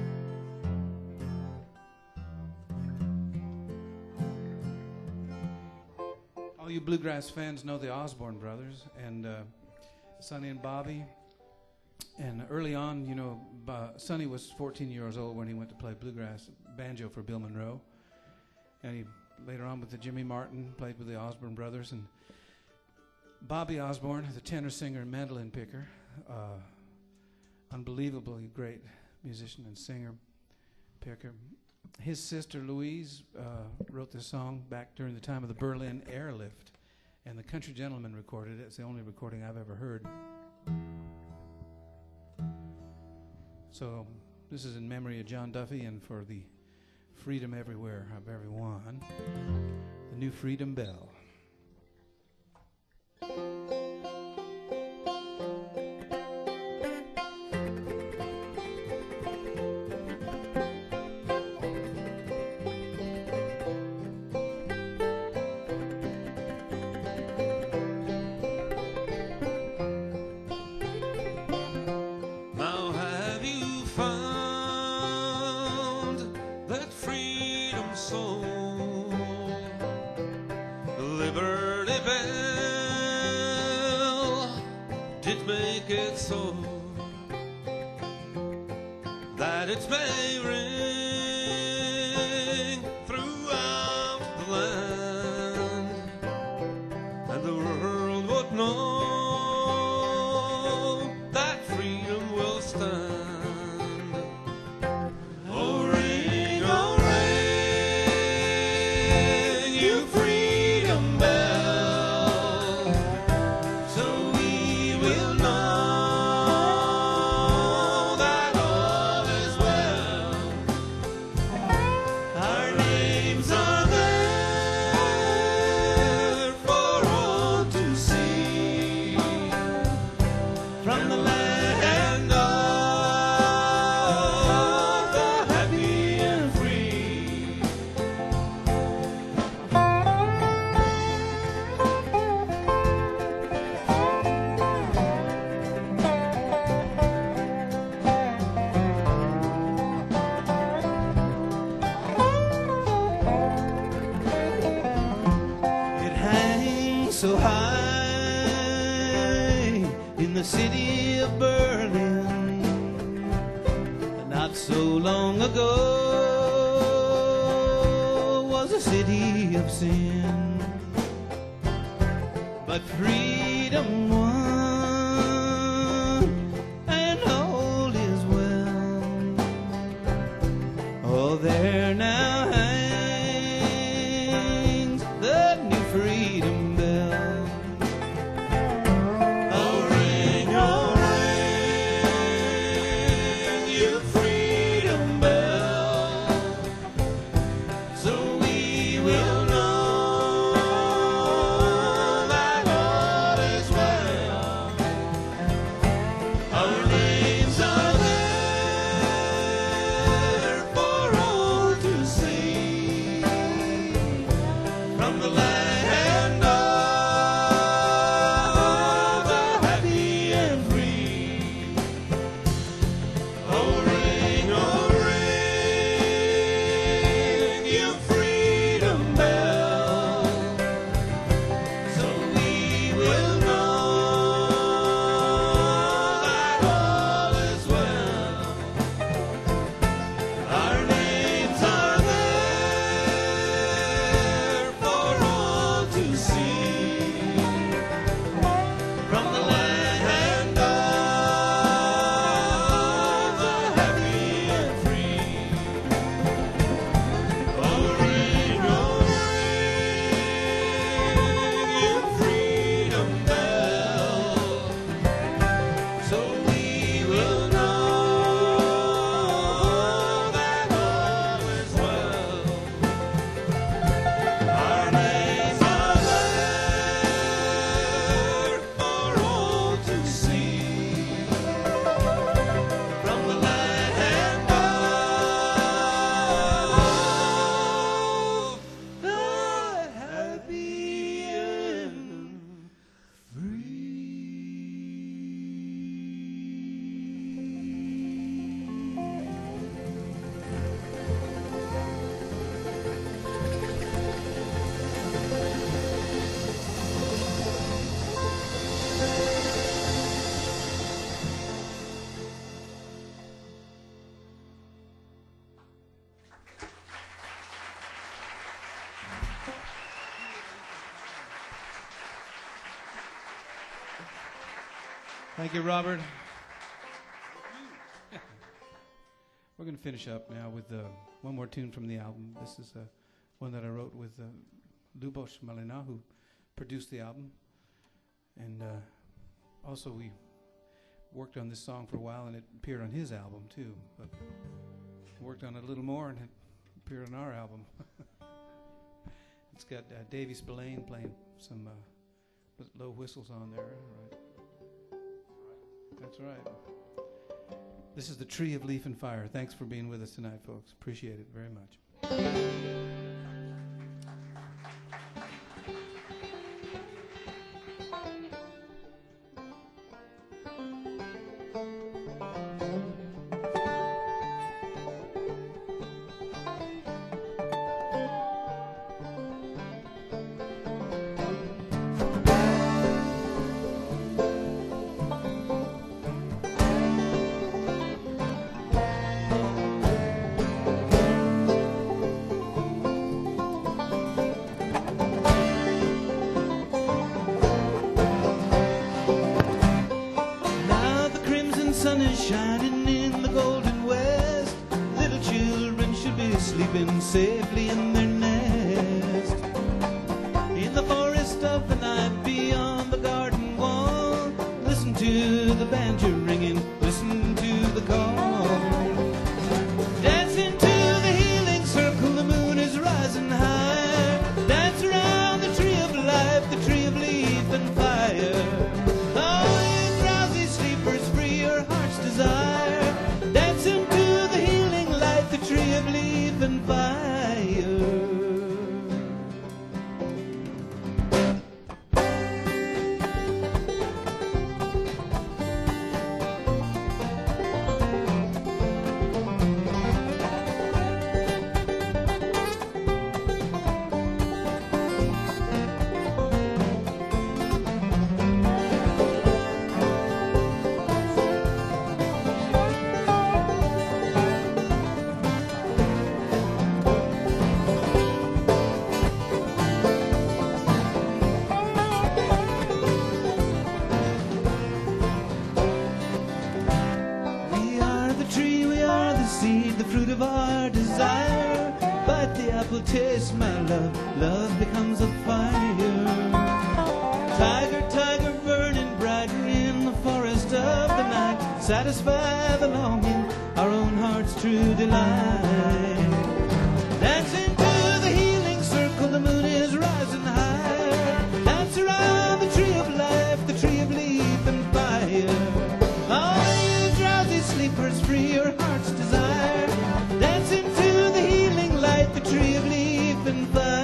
All you bluegrass fans know the Osborne brothers, and uh, Sonny and Bobby. And early on, you know, uh, Sonny was fourteen years old when he went to play bluegrass banjo for Bill Monroe. And he later on with the Jimmy Martin played with the Osborne brothers. And Bobby Osborne, the tenor singer and mandolin picker, uh, unbelievably great musician and singer, picker. His sister Louise uh, wrote this song back during the time of the Berlin Airlift, and the Country Gentleman recorded it. It's the only recording I've ever heard. So this is in memory of John Duffy and for the freedom everywhere of everyone, the New Freedom Bell. Now have you found that freedom song? The Liberty Bell did make it so that it may ring throughout the land, and the world would know that freedom will stand. Oh, ring, oh, ring, you freedom bell, so we will know that all is well. Our names are there for all to see, from the land of the happy and free. in the city of Berlin. Not so long ago was a city of sin, but freedom won, and all is well. Oh, there now hangs the new freedom bell. Oh, ring, oh, ring, you freedom bell, so we will know that all is well. Our names are there for all to see, from the land of the happy and free. Oh, ring, oh, ring, you freedom bell, so we will know that all is well. Our names are there for all to see, from the land of the happy and free. Oh, ring, oh, ring, you freedom bell, so we will know that all is well. Our names are there for all to see, from the land of the happy and Thank you, Robert. We're going to finish up now with uh, one more tune from the album. This is uh, one that I wrote with uh, Lubos Malina, who produced the album. And uh, also we worked on this song for a while, and it appeared on his album, too. But worked on it a little more, and it appeared on our album. It's got uh, Davey Spillane playing some uh, low whistles on there. Right. That's right. This is the Tree of Leaf and Fire. Thanks for being with us tonight, folks. Appreciate it very much. Now the crimson sun is shining in the golden west. Little children should be sleeping safely in their nest. In the forest of the night beyond the garden wall, listen to the banjo ringing, listen to the call. Dancing to the healing circle, the moon is rising high. Dance around the tree of life, the tree of leaf and fire. Oh, you drowsy sleepers, free your heart's desire. Dancing to the healing light, the tree of leaf and fire. will taste my love. Love becomes a fire. Tiger, tiger, burning bright in the forest of the night. Satisfy the longing, our own heart's true delight. Dancing to the healing circle, the moon is rising high. Dance around the tree of life, the tree of leaf and fire. All you drowsy sleepers, free your heart's desire. Dancing to the healing light, the tree of leaf and fire.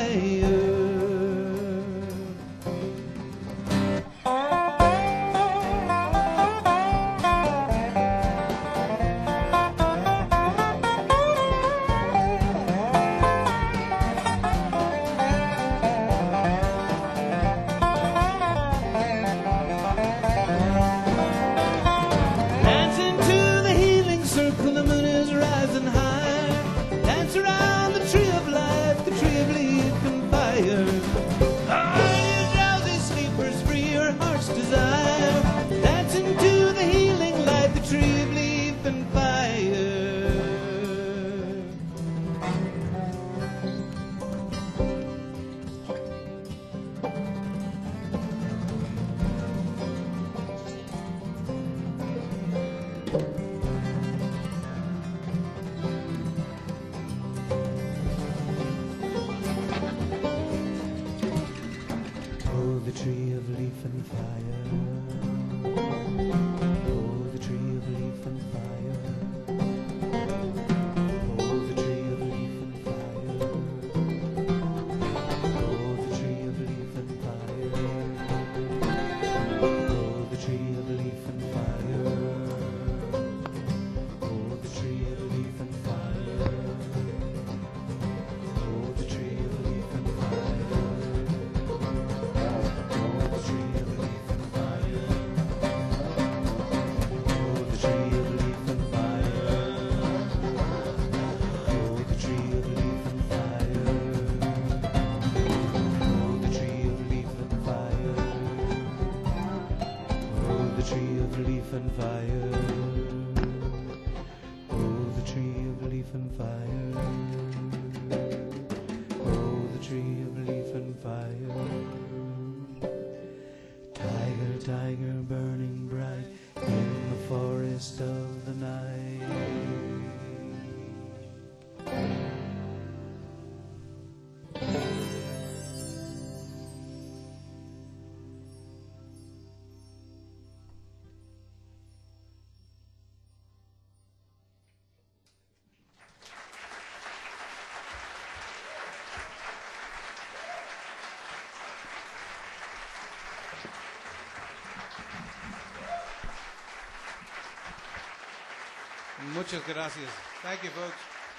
Muchas gracias. Thank you, folks.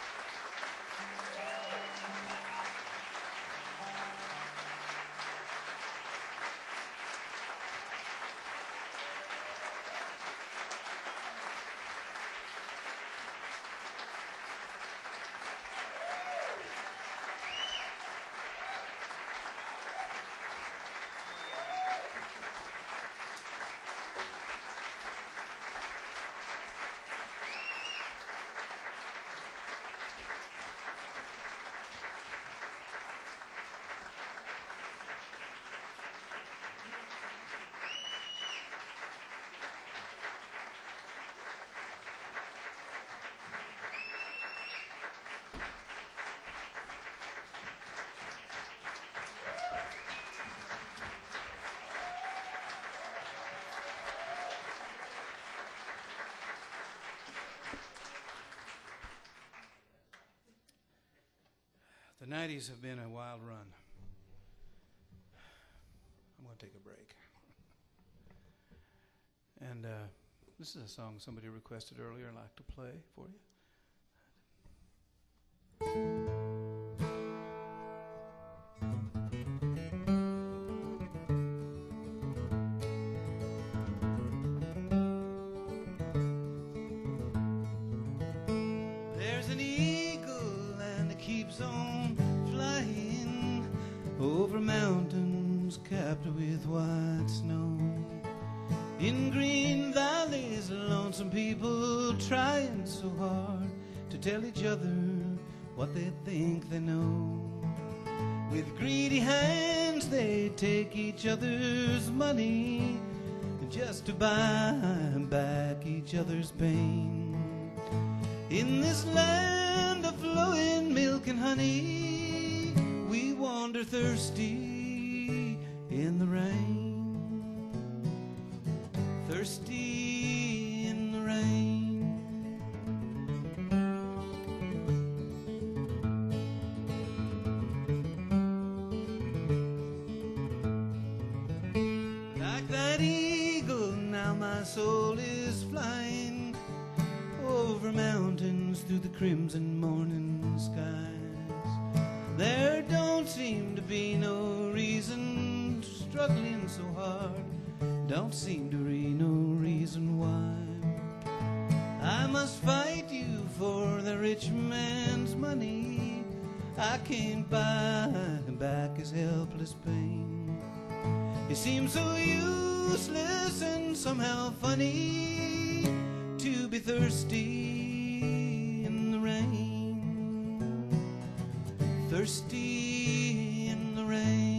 The nineties have been a wild run. I'm going to take a break. And uh, this is a song somebody requested earlier I'd like to play for you. There's an eagle and it keeps on flying over mountains capped with white snow. In green valleys, lonesome people trying so hard to tell each other what they think they know. With greedy hands they take each other's money just to buy back each other's pain. In this land of flowing milk and honey, we wander thirsty in the rain. Thirsty in the rain. Like that eagle, now my soul is flying over mountains through the crimson morning skies. There don't seem to be no reason struggling so hard. Don't seem to be no reason why I must fight you for the rich man's money. I can't buy back his helpless pain. It seems so useless and somehow funny to be thirsty in the rain. Thirsty in the rain.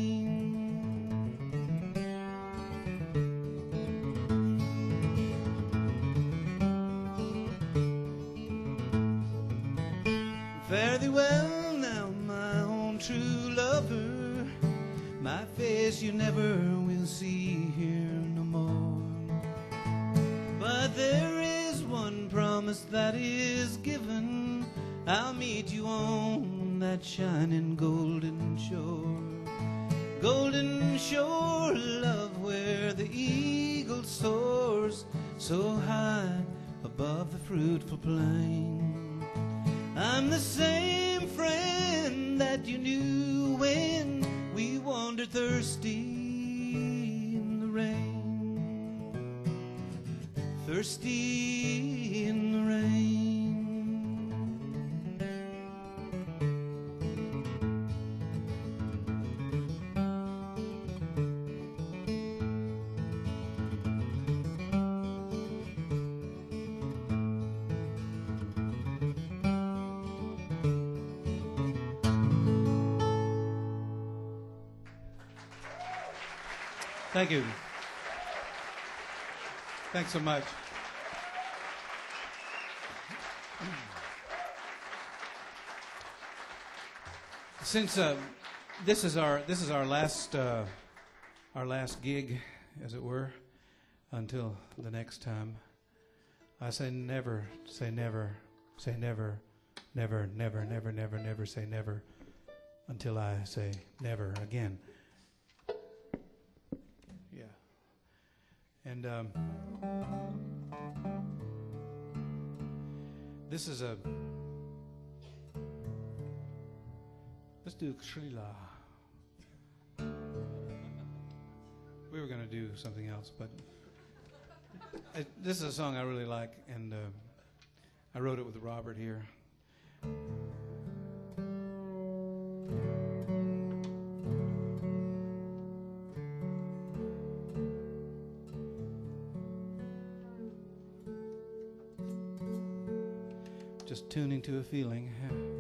Fare thee well now, my own true lover. My face you never will see here no more. But there is one promise that is given. I'll meet you on that shining golden shore. Golden shore, love, where the eagle soars so high above the fruitful plain. I'm the same friend that you knew when we wandered thirsty in the rain. Thirsty in the rain. Thank you. Thanks so much. Since uh, this is our this is our last uh, our last gig, as it were, until the next time, I say never, say never, say never, never, never, never, never, never say never, until I say never again. And um, this is a, let's do Srila. We were going to do something else, but I, this is a song I really like, and uh, I wrote it with Robert here. Just tuning to a feeling.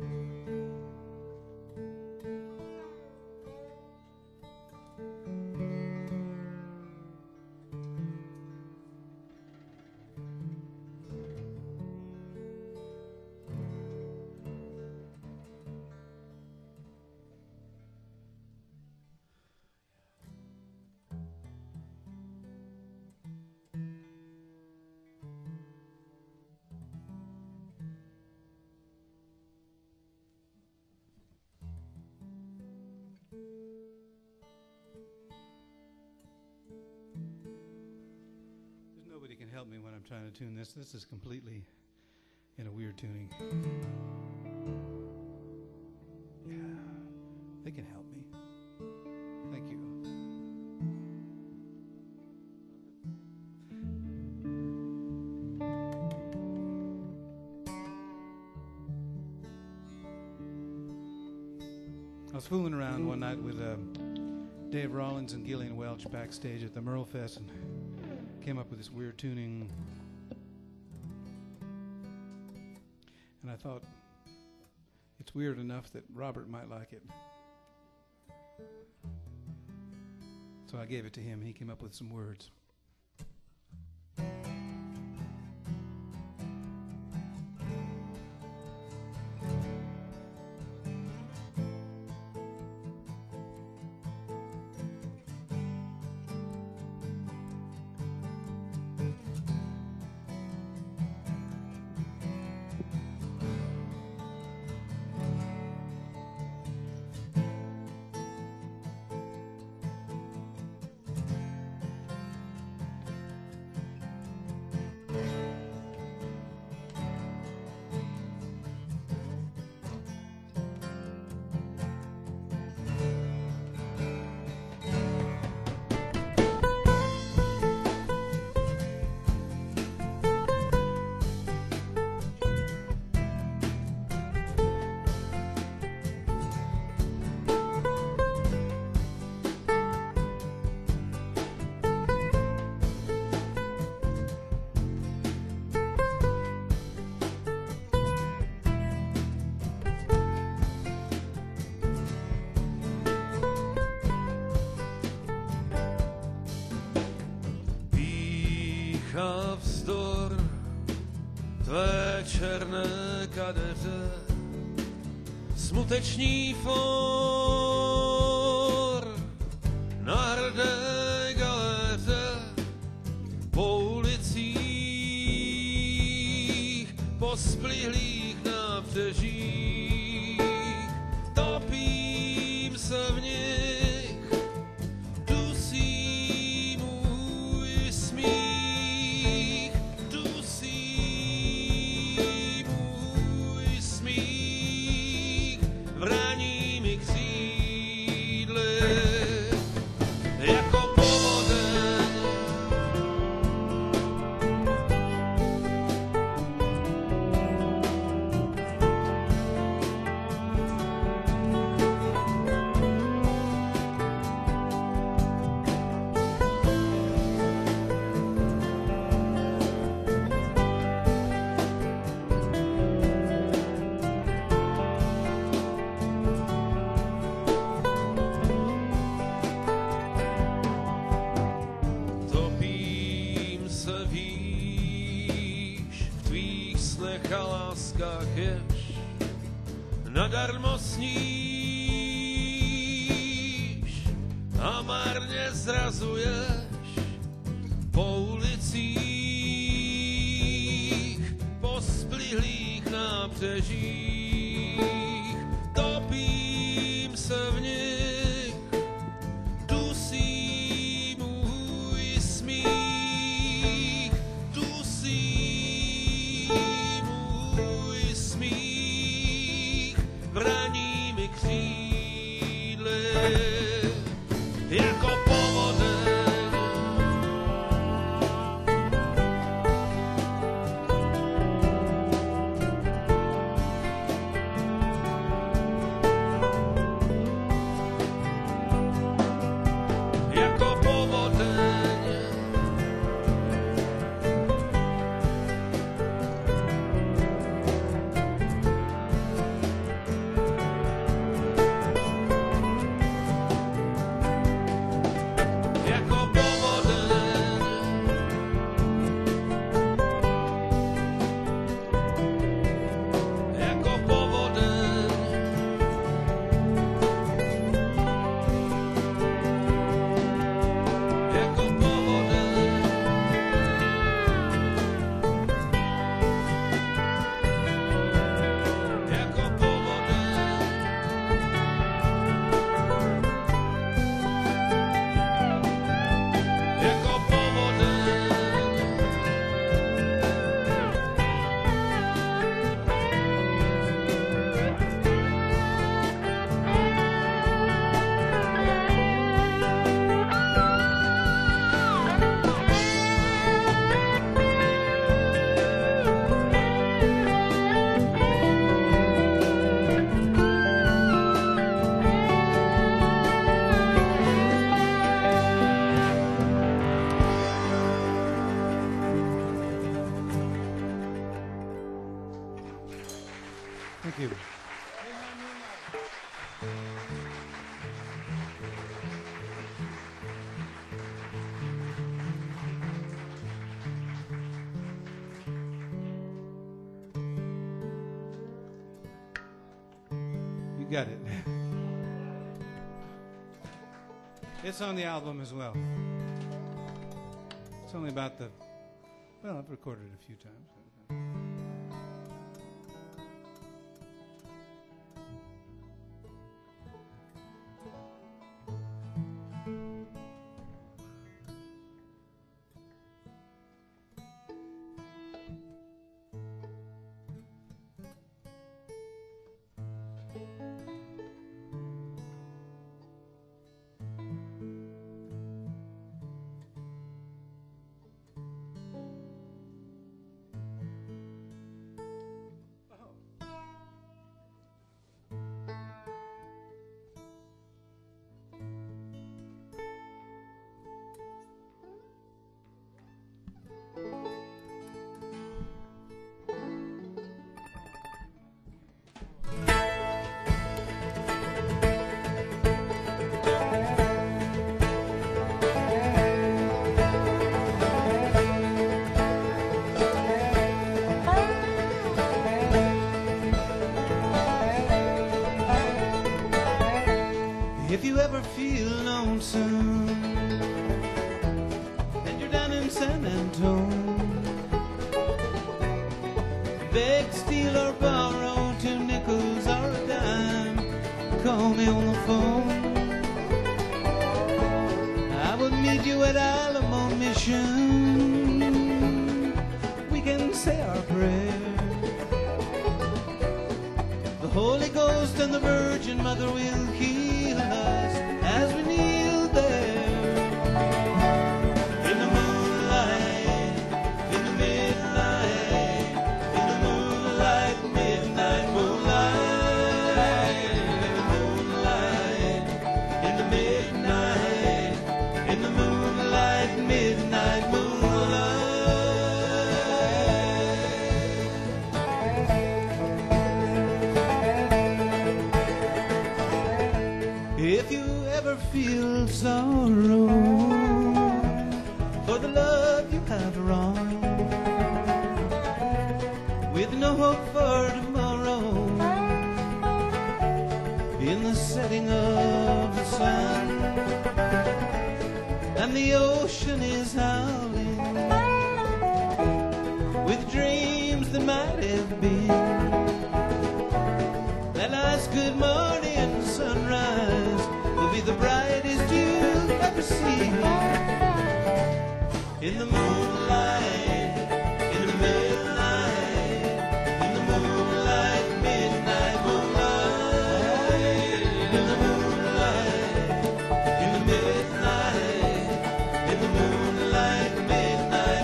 Help me when I'm trying to tune this. This is completely in a weird tuning. Yeah, they can help me. Thank you. I was fooling around one night with uh, Dave Rollins and Gillian Welch backstage at the Merle Fest, and came up with this weird tuning, and I thought, It's weird enough that Robert might like it. So I gave it to him. He came up with some words. Vzdor tvé černé kadeře, smuteční for na hrdé galéře, po ulicích, po splihlých nábřežích, topím se v nich, dusí můj smích. Nadarmo sníš a marně zrazuješ po ulicích, po splihlých nábřežích, topím se v nich, dusí můj smích, dusí můj smích. Vraní mi křídly jako povodeň. Jako povodeň. Thank you. got it. It's on the album as well. It's only about the, well, I've recorded it a few times. If you ever feel lonesome and you're down in San Antone, beg, steal, or borrow two nickels or a dime, call me on the phone. I will meet you at Alamo Mission. We can say our prayer. The Holy Ghost and the Virgin Mother will heal us as we kneel there. In the moonlight, in the midnight, in the moonlight, midnight moonlight. In the moonlight, in the midnight, in the moonlight, midnight moonlight. If you ever feel sorrow for the love you have wrong, with no hope for tomorrow, in the setting of the sun, and the ocean is howling with dreams that might have been, that last good morning sunrise will be the brightest you'll ever see. In the moonlight, in the midnight, in the moonlight, midnight moonlight. In the moonlight, in the midnight, in the moonlight, midnight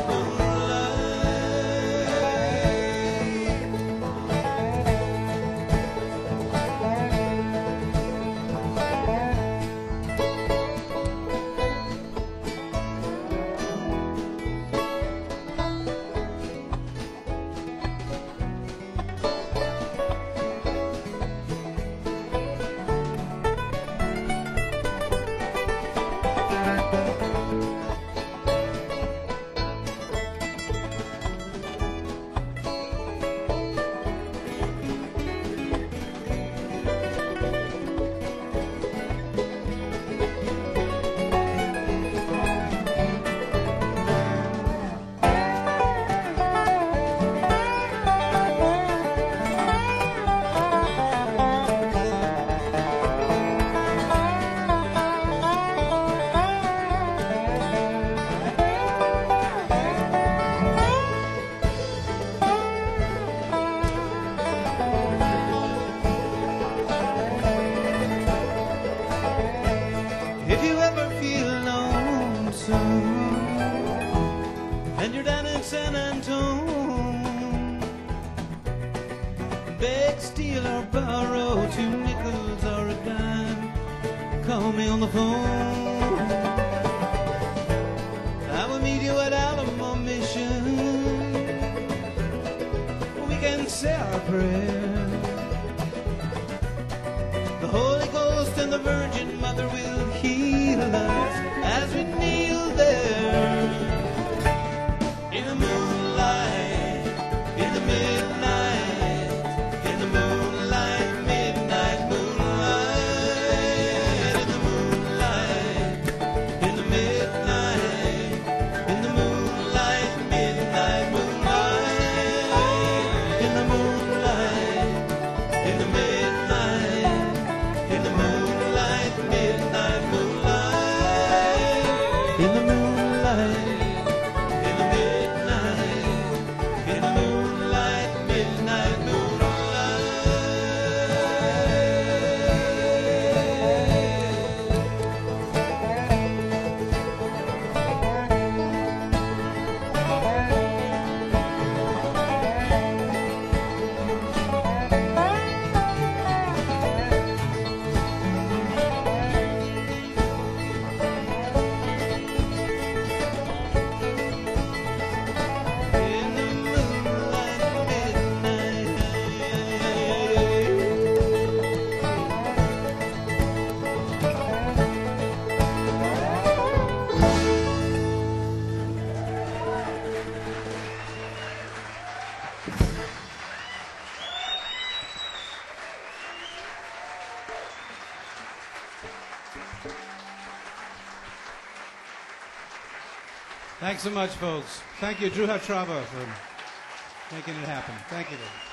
If you ever feel lonesome and you're down in San Antone, beg, steal, or borrow two nickels or a dime, call me on the phone. I will meet you at Alamo Mission. We can say our prayer. The Holy Ghost and the Virgin Mother will heal us as we kneel there. In the moonlight, in the midnight, in the moonlight, midnight moonlight. Thanks so much, folks. Thank you, Drew Hatrava, for making it happen. Thank you, David.